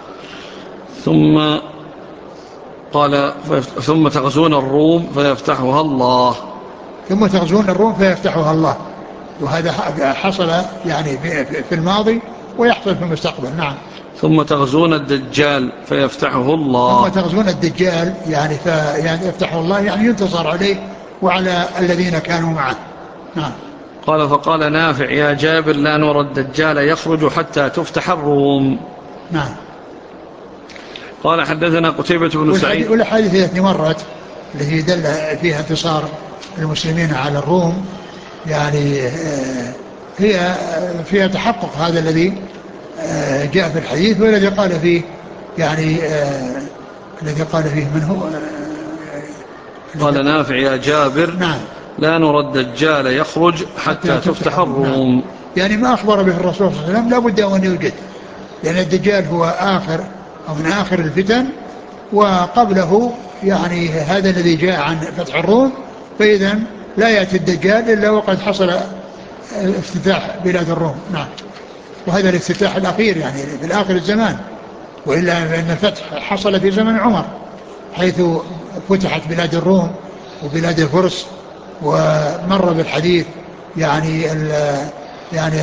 S1: ثم قال ثم تغزون الروم فيفتحها الله.
S2: ثم تغزون الروم فيفتحها الله، وهذا حصل يعني في الماضي ويحصل في المستقبل. نعم.
S1: ثم تغزون الدجال فيفتحه الله.
S2: ثم تغزون الدجال يعني يعني يفتحه الله، يعني ينتصر عليه وعلى الذين كانوا معه. نعم.
S1: قال فقال نافع يا جابر لا نرى الدجال يخرج حتى تفتح الروم.
S2: نعم.
S1: قال حدثنا قتيبة بن سعيد.
S2: والحديث التي مرت التي دل فيها انتصار المسلمين على الروم يعني هي فيها تحقق هذا الذي جاء في الحديث، والذي قال فيه يعني الذي قال فيه من هو
S1: قال نافع يا جابر
S2: نعم
S1: لا نرى الدجال يخرج حتى, حتى تفتح الروم.
S2: نعم. يعني ما أخبر به الرسول صلى الله عليه وسلم لا بد أن يوجد، لأن الدجال هو آخر أو من آخر الفتن، وقبله يعني هذا الذي جاء عن فتح الروم، فإذا لا يأتي الدجال إلا وقد حصل افتتاح بلاد الروم. نعم. وهذا الافتتاح الأخير يعني في الآخر الزمان، وإلا أن الفتح حصل في زمن عمر حيث فتحت بلاد الروم وبلاد الفرس، ومر بالحديث يعني يعني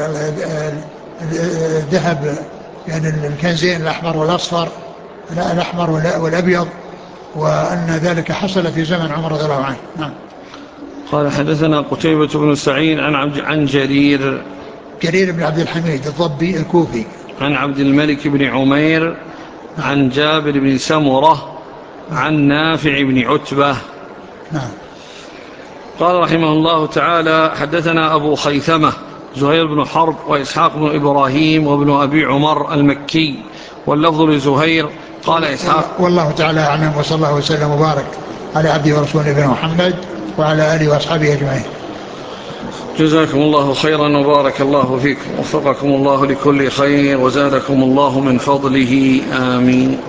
S2: الذهب يعني الكنزين الأحمر والأصفر الأحمر والأبيض، وأن ذلك حصل في زمن عمر رضي الله عنه. نعم.
S1: قال حدثنا قتيبة بن سعيد عن عبد عن جرير
S2: جرير بن عبد الحميد الضبي الكوفي
S1: عن عبد الملك بن عمير عن جابر بن سمرة عن نافع بن عتبة.
S2: نعم.
S1: قال رحمه الله تعالى حدثنا أبو خيثمة زهير بن حرب وإسحاق بن إبراهيم وابن أبي عمر المكي، واللفظ لزهير. قال إسحاق
S2: والله تعالى أعلم، وصلى الله وسلم وبارك على عبده ورسوله نبينا محمد وعلى آله وأصحابه أجمعين.
S1: جزاكم الله خيرا وبارك الله فيكم، وفقكم الله لكل خير وزادكم الله من فضله، آمين.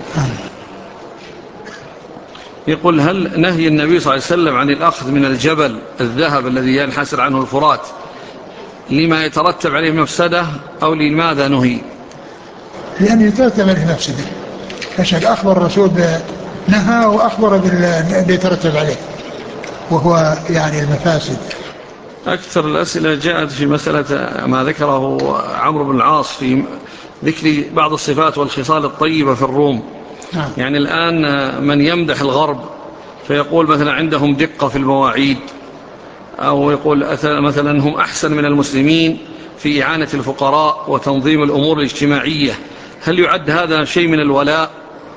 S1: يقول هل نهي النبي صلى الله عليه وسلم عن الأخذ من الجبل الذهب الذي ينحسر عنه الفرات لما يترتب عليه مفسدة أو لماذا نهي؟
S2: لأن يترتب عليه مفسدة، فشك أخبر الرسول نهى وأخبر بالذي يترتب عليه وهو يعني المفاسد.
S1: أكثر الأسئلة جاءت في مسألة ما ذكره عمرو بن العاص في ذكر بعض الصفات والخصال الطيبة في الروم.
S2: نعم.
S1: يعني الآن من يمدح الغرب فيقول مثلا عندهم دقة في المواعيد، أو يقول مثلا هم أحسن من المسلمين، في إعانة الفقراء وتنظيم الأمور الاجتماعية، هل يعد هذا شيء من الولاء؟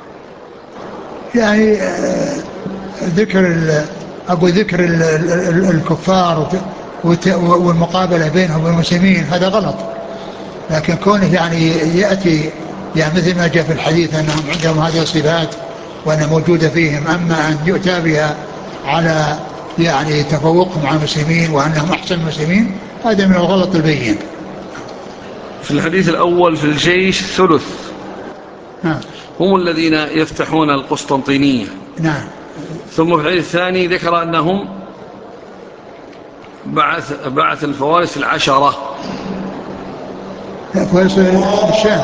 S2: يعني ذكر أقول ذكر الكفار والمقابلة بينهم والمسلمين هذا غلط، لكن كونه يعني يأتي يعني مثل ما جاء في الحديث أنهم عندهم هذه الصفات وأنها موجودة فيهم، أما أن يؤتى بها على يعني تفوقهم على المسلمين وأنهم أحسن المسلمين هذا من الغلط البين.
S1: في الحديث الأول في الجيش ثلث
S2: نعم.
S1: هم الذين يفتحون القسطنطينية.
S2: نعم.
S1: ثم في الحديث الثاني ذكر أنهم بعث, بعث الفوارس العشرة.
S2: فارس الشام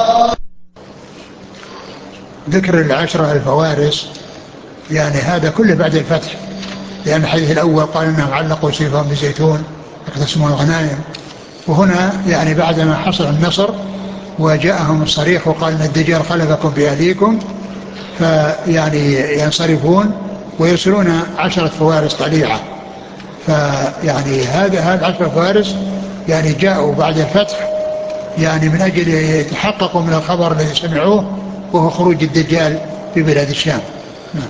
S2: ذكر العشرة الفوارس يعني هذا كله بعد الفتح، لأن الحديث الأول قال أنهم علقوا سيفهم بزيتون يقتسمون الغنائم، وهنا يعني بعدما حصل النصر وجاءهم الصريح وقال أن الدجال خلفكم بأهليكم فيعني ينصرفون ويرسلون عشرة فوارس طليعة. فيعني هذا هذا عشرة فوارس يعني جاءوا بعد الفتح يعني من أجل يتحققوا من الخبر الذي سمعوه وهو خروج الدجال في بلاد الشام. نعم.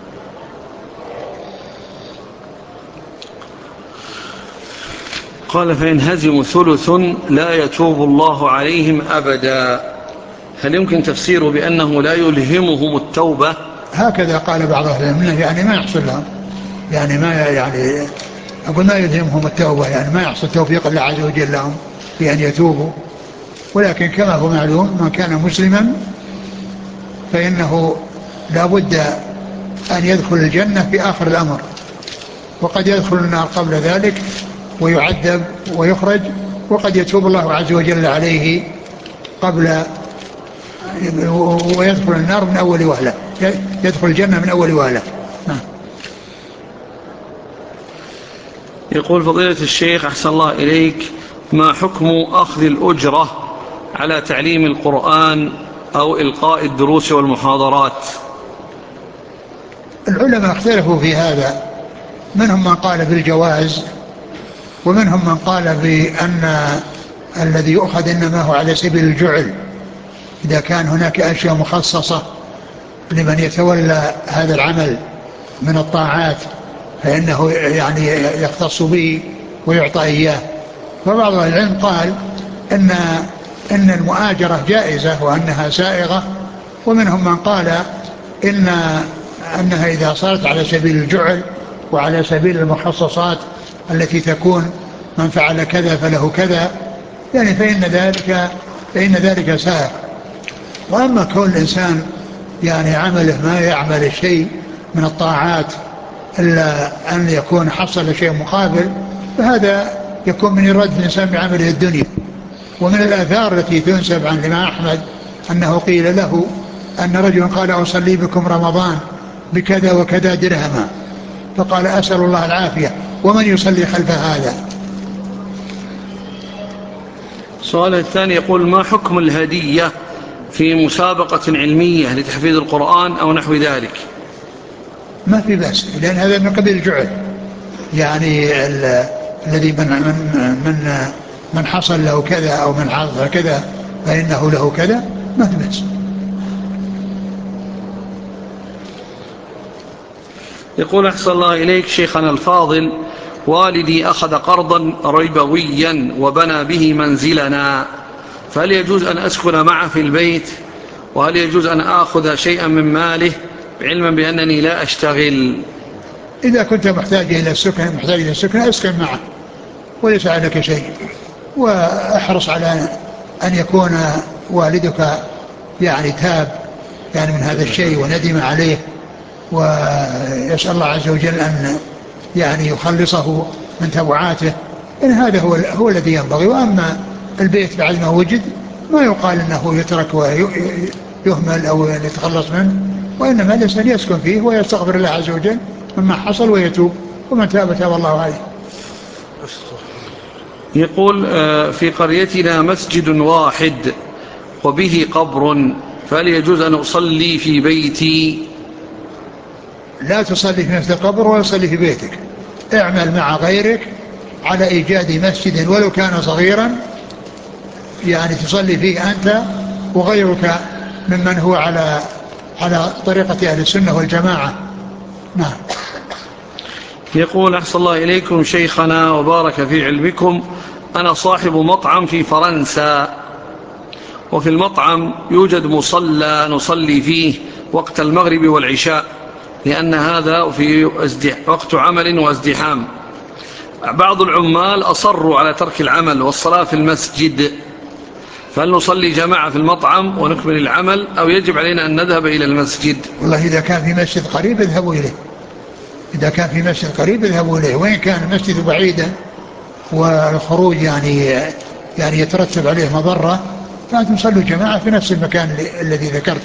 S1: قال فإن هزموا ثلث لا يتوب الله عليهم أبدا، هل يمكن تفسيره بأنه لا يلهمهم التوبة؟
S2: هكذا قال بعض أهل العلم يعني ما يحصل لهم يعني ما يعني أقول ما يلهمهم التوبة يعني ما يحصل توفيق الله عز وجل لهم في أن يتوبوا، ولكن كما هو معلوم من كان مسلما فإنه لا بد أن يدخل الجنة في آخر الأمر، وقد يدخل النار قبل ذلك ويعذب ويخرج، وقد يتوب الله عز وجل عليه قبل ويدخل النار من أول وهلة، يدخل الجنة من أول وهلة.
S1: يقول فضيلة الشيخ أحسن الله إليك، ما حكم أخذ الأجرة على تعليم القرآن أو إلقاء الدروس والمحاضرات؟
S2: العلماء اختلفوا في هذا، منهم من قال بالجواز ومنهم من قال بأن الذي يؤخذ إنما هو على سبيل الجعل، إذا كان هناك أشياء مخصصة لمن يتولى هذا العمل من الطاعات فإنه يعني يختص به ويعطى إياه. فبعض العلم قال إن, إن المؤاجرة جائزة وأنها سائغة، ومنهم من قال إن أنها إذا صارت على سبيل الجعل وعلى سبيل المخصصات التي تكون من فعل كذا فله كذا يعني فإن ذلك فإن ذلك سائغ. وأما كون الإنسان يعني عمله ما يعمل شيء من الطاعات إلا أن يكون حصل شيء مقابل فهذا يكون من إرادة الإنسان بعمله الدنيا. ومن الآثار التي تنسب عن الإمام أحمد أنه قيل له أن رجل قال أصلي بكم رمضان بكذا وكذا درهما، فقال أسأل الله العافية ومن يصلي خلف هذا.
S1: السؤال الثاني يقول ما حكم الهدية في مسابقة علمية لتحفيظ القرآن أو نحو ذلك؟
S2: ما في بأس، لأن هذا من قبيل الجعل يعني الذي من, من, من, من حصل له كذا أو من حصل كذا فإنه له كذا، ما في بأس.
S1: يقول أحسن الله إليك شيخنا الفاضل، والدي أخذ قرضا ربويا وبنى به منزلنا، فهل يجوز أن أسكن معه في البيت؟ وهل يجوز أن آخذ شيئا من ماله علما بأنني لا أشتغل؟
S2: إذا كنت محتاج إلى السكن محتاج إلى السكن أسكن معه وليس عليك شيء، وأحرص على أن يكون والدك يعني تاب يعني من هذا الشيء وندم عليه، ويسأل الله عز وجل أن يعني يخلصه من تبعاته، إن هذا هو, هو الذي ينبغي. وأما البيت بعد ما وجد ما يقال أنه يترك ويهمل أو يتخلص منه، وإنما الإنسان يسكن فيه ويستغفر الله عز وجل مما حصل ويتوب، ومن تاب تاب الله عليه.
S1: يقول في قريتنا مسجد واحد وبه قبر، فهل يجوز أن أصلي في بيتي؟
S2: لا تصلي في نفس القبر ولا تصلي في بيتك، اعمل مع غيرك على إيجاد مسجد ولو كان صغيرا يعني تصلي فيه أنت وغيرك ممن هو على على طريقة أهل السنة والجماعة. نعم.
S1: يقول أحسن الله إليكم شيخنا وبارك في علمكم، أنا صاحب مطعم في فرنسا، وفي المطعم يوجد مصلى نصلي فيه وقت المغرب والعشاء، لأن هذا في وقت عمل وازدحام. بعض العمال أصروا على ترك العمل والصلاة في المسجد، فهل نصلي جماعة في المطعم ونكمل العمل أو يجب علينا أن نذهب إلى المسجد؟
S2: والله إذا كان في مسجد قريب اذهبوا إليه، إذا كان في مسجد قريب اذهبوا إليه، وإن كان المسجد بعيدا والخروج يعني يعني يترتب عليه مضرة فأنتم صلوا جماعة في نفس المكان الذي ذكرت.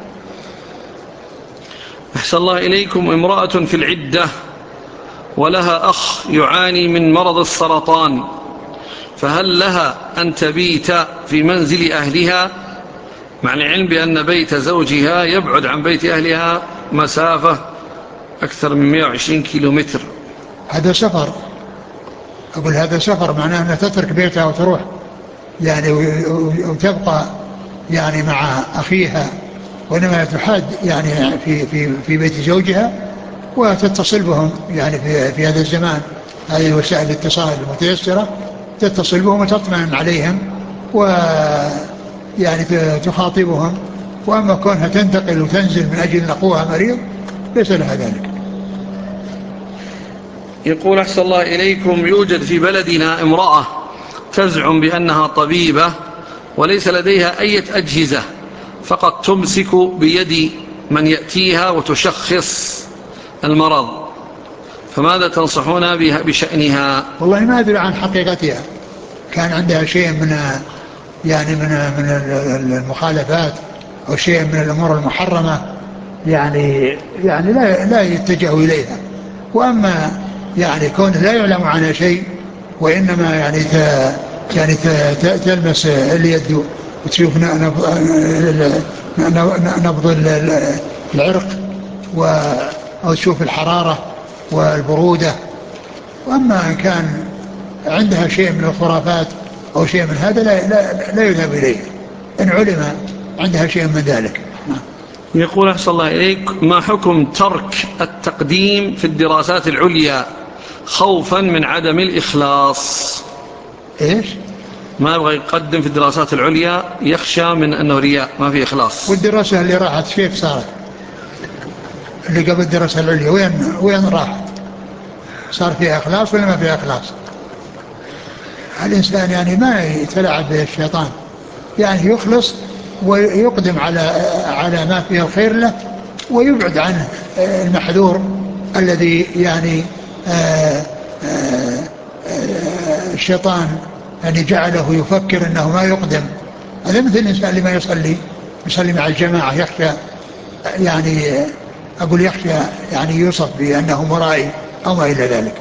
S1: أحسن الله إليكم، امرأة في العدة ولها أخ يعاني من مرض السرطان، فهل لها أن تبيت في منزل أهلها، مع العلم بأن بيت زوجها يبعد عن بيت أهلها مسافة أكثر من مئة وعشرين كيلو متر؟
S2: هذا سفر، أقول هذا سفر، معناه أنها تترك بيتها وتروح يعني وتبقى يعني مع أخيها، وإنما تحاد يعني في في في بيت زوجها وتتصل بهم يعني في في هذا الزمان. هذه وسائل الاتصال المتيسرة، تتصل بهم وتطمئن عليهم ويعني تخاطبهم. وأما كونها تنتقل وتنزل من أجل أن أخوها مريض ليس لها ذلك.
S1: يقول أحسن الله إليكم، يوجد في بلدنا امرأة تزعم بأنها طبيبة وليس لديها أي أجهزة، فقط تمسك بيد من يأتيها وتشخص المرض، فماذا تنصحون بها بشأنها؟
S2: والله ما أدري عن حقيقتها، كان عندها شيء من يعني من من المخالفات أو شيء من الأمور المحرمة يعني يعني لا لا يتجه إليها. وأما يعني كون لا يعلم عنها شيء وإنما يعني ت يعني تلمس اليد وتشوف نبض العرق أو تشوف الحرارة والبرودة. وأما إن كان عندها شيء من الخرافات أو شيء من هذا لا, لا, لا يذهب إليه إن علم عندها شيء من ذلك.
S1: يقول أحسن الله إليك، ما حكم ترك التقديم في الدراسات العليا خوفا من عدم الإخلاص؟
S2: إيش؟
S1: ما يبغى يقدم في الدراسات العليا يخشى من أنه رياء ما في إخلاص.
S2: والدراسة اللي راحت كيف صارت؟ اللي قبل الدراسة العليا وين وين راحت؟ صار فيها إخلاص ولا ما فيها إخلاص؟ الإنسان يعني ما يتلاعب به الشيطان، يعني يخلص ويقدم على على ما فيه الخير له ويبعد عنه المحذور الذي يعني آآ آآ الشيطان يعني جعله يفكر أنه ما يقدم. هذا مثل الإنسان اللي ما يصلي يصلي مع الجماعة يخشى يعني أقول يخشى يعني يوصف بأنه مرائي أو ما إلى ذلك.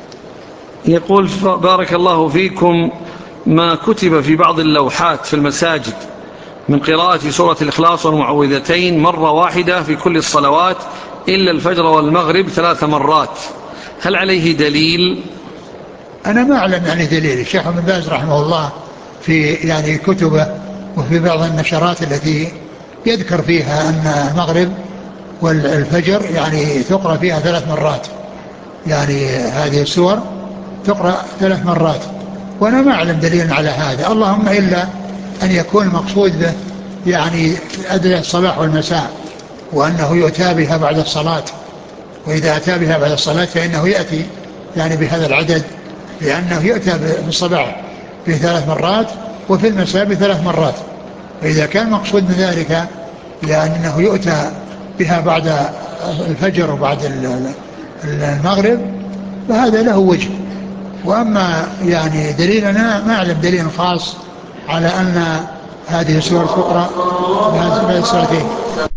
S1: يقول بارك الله فيكم، ما كتب في بعض اللوحات في المساجد من قراءة سورة الإخلاص والمعوذتين مرة واحدة في كل الصلوات إلا الفجر والمغرب ثلاث مرات، هل عليه دليل؟
S2: أنا ما أعلم يعني دليل. الشيخ ابن باز رحمه الله في يعني كتبه وفي بعض النشرات التي يذكر فيها أن المغرب والفجر يعني تقرأ فيها ثلاث مرات، يعني هذه السور تقرأ ثلاث مرات، وأنا ما أعلم دليل على هذا، اللهم إلا أن يكون المقصود به يعني أدري الصباح والمساء وأنه يؤتى بها بعد الصلاة، وإذا أتى بها بعد الصلاة فإنه يأتي يعني بهذا العدد، لأنه يؤتى في الصباح بثلاث مرات وفي المساء بثلاث مرات. فإذا كان مقصود من ذلك يعني أنه يؤتى بها بعد الفجر وبعد المغرب فهذا له وجه. وأما يعني دليلنا ما أعلم دليل خاص على أن هذه السورة تقرأ بهذه السورتين.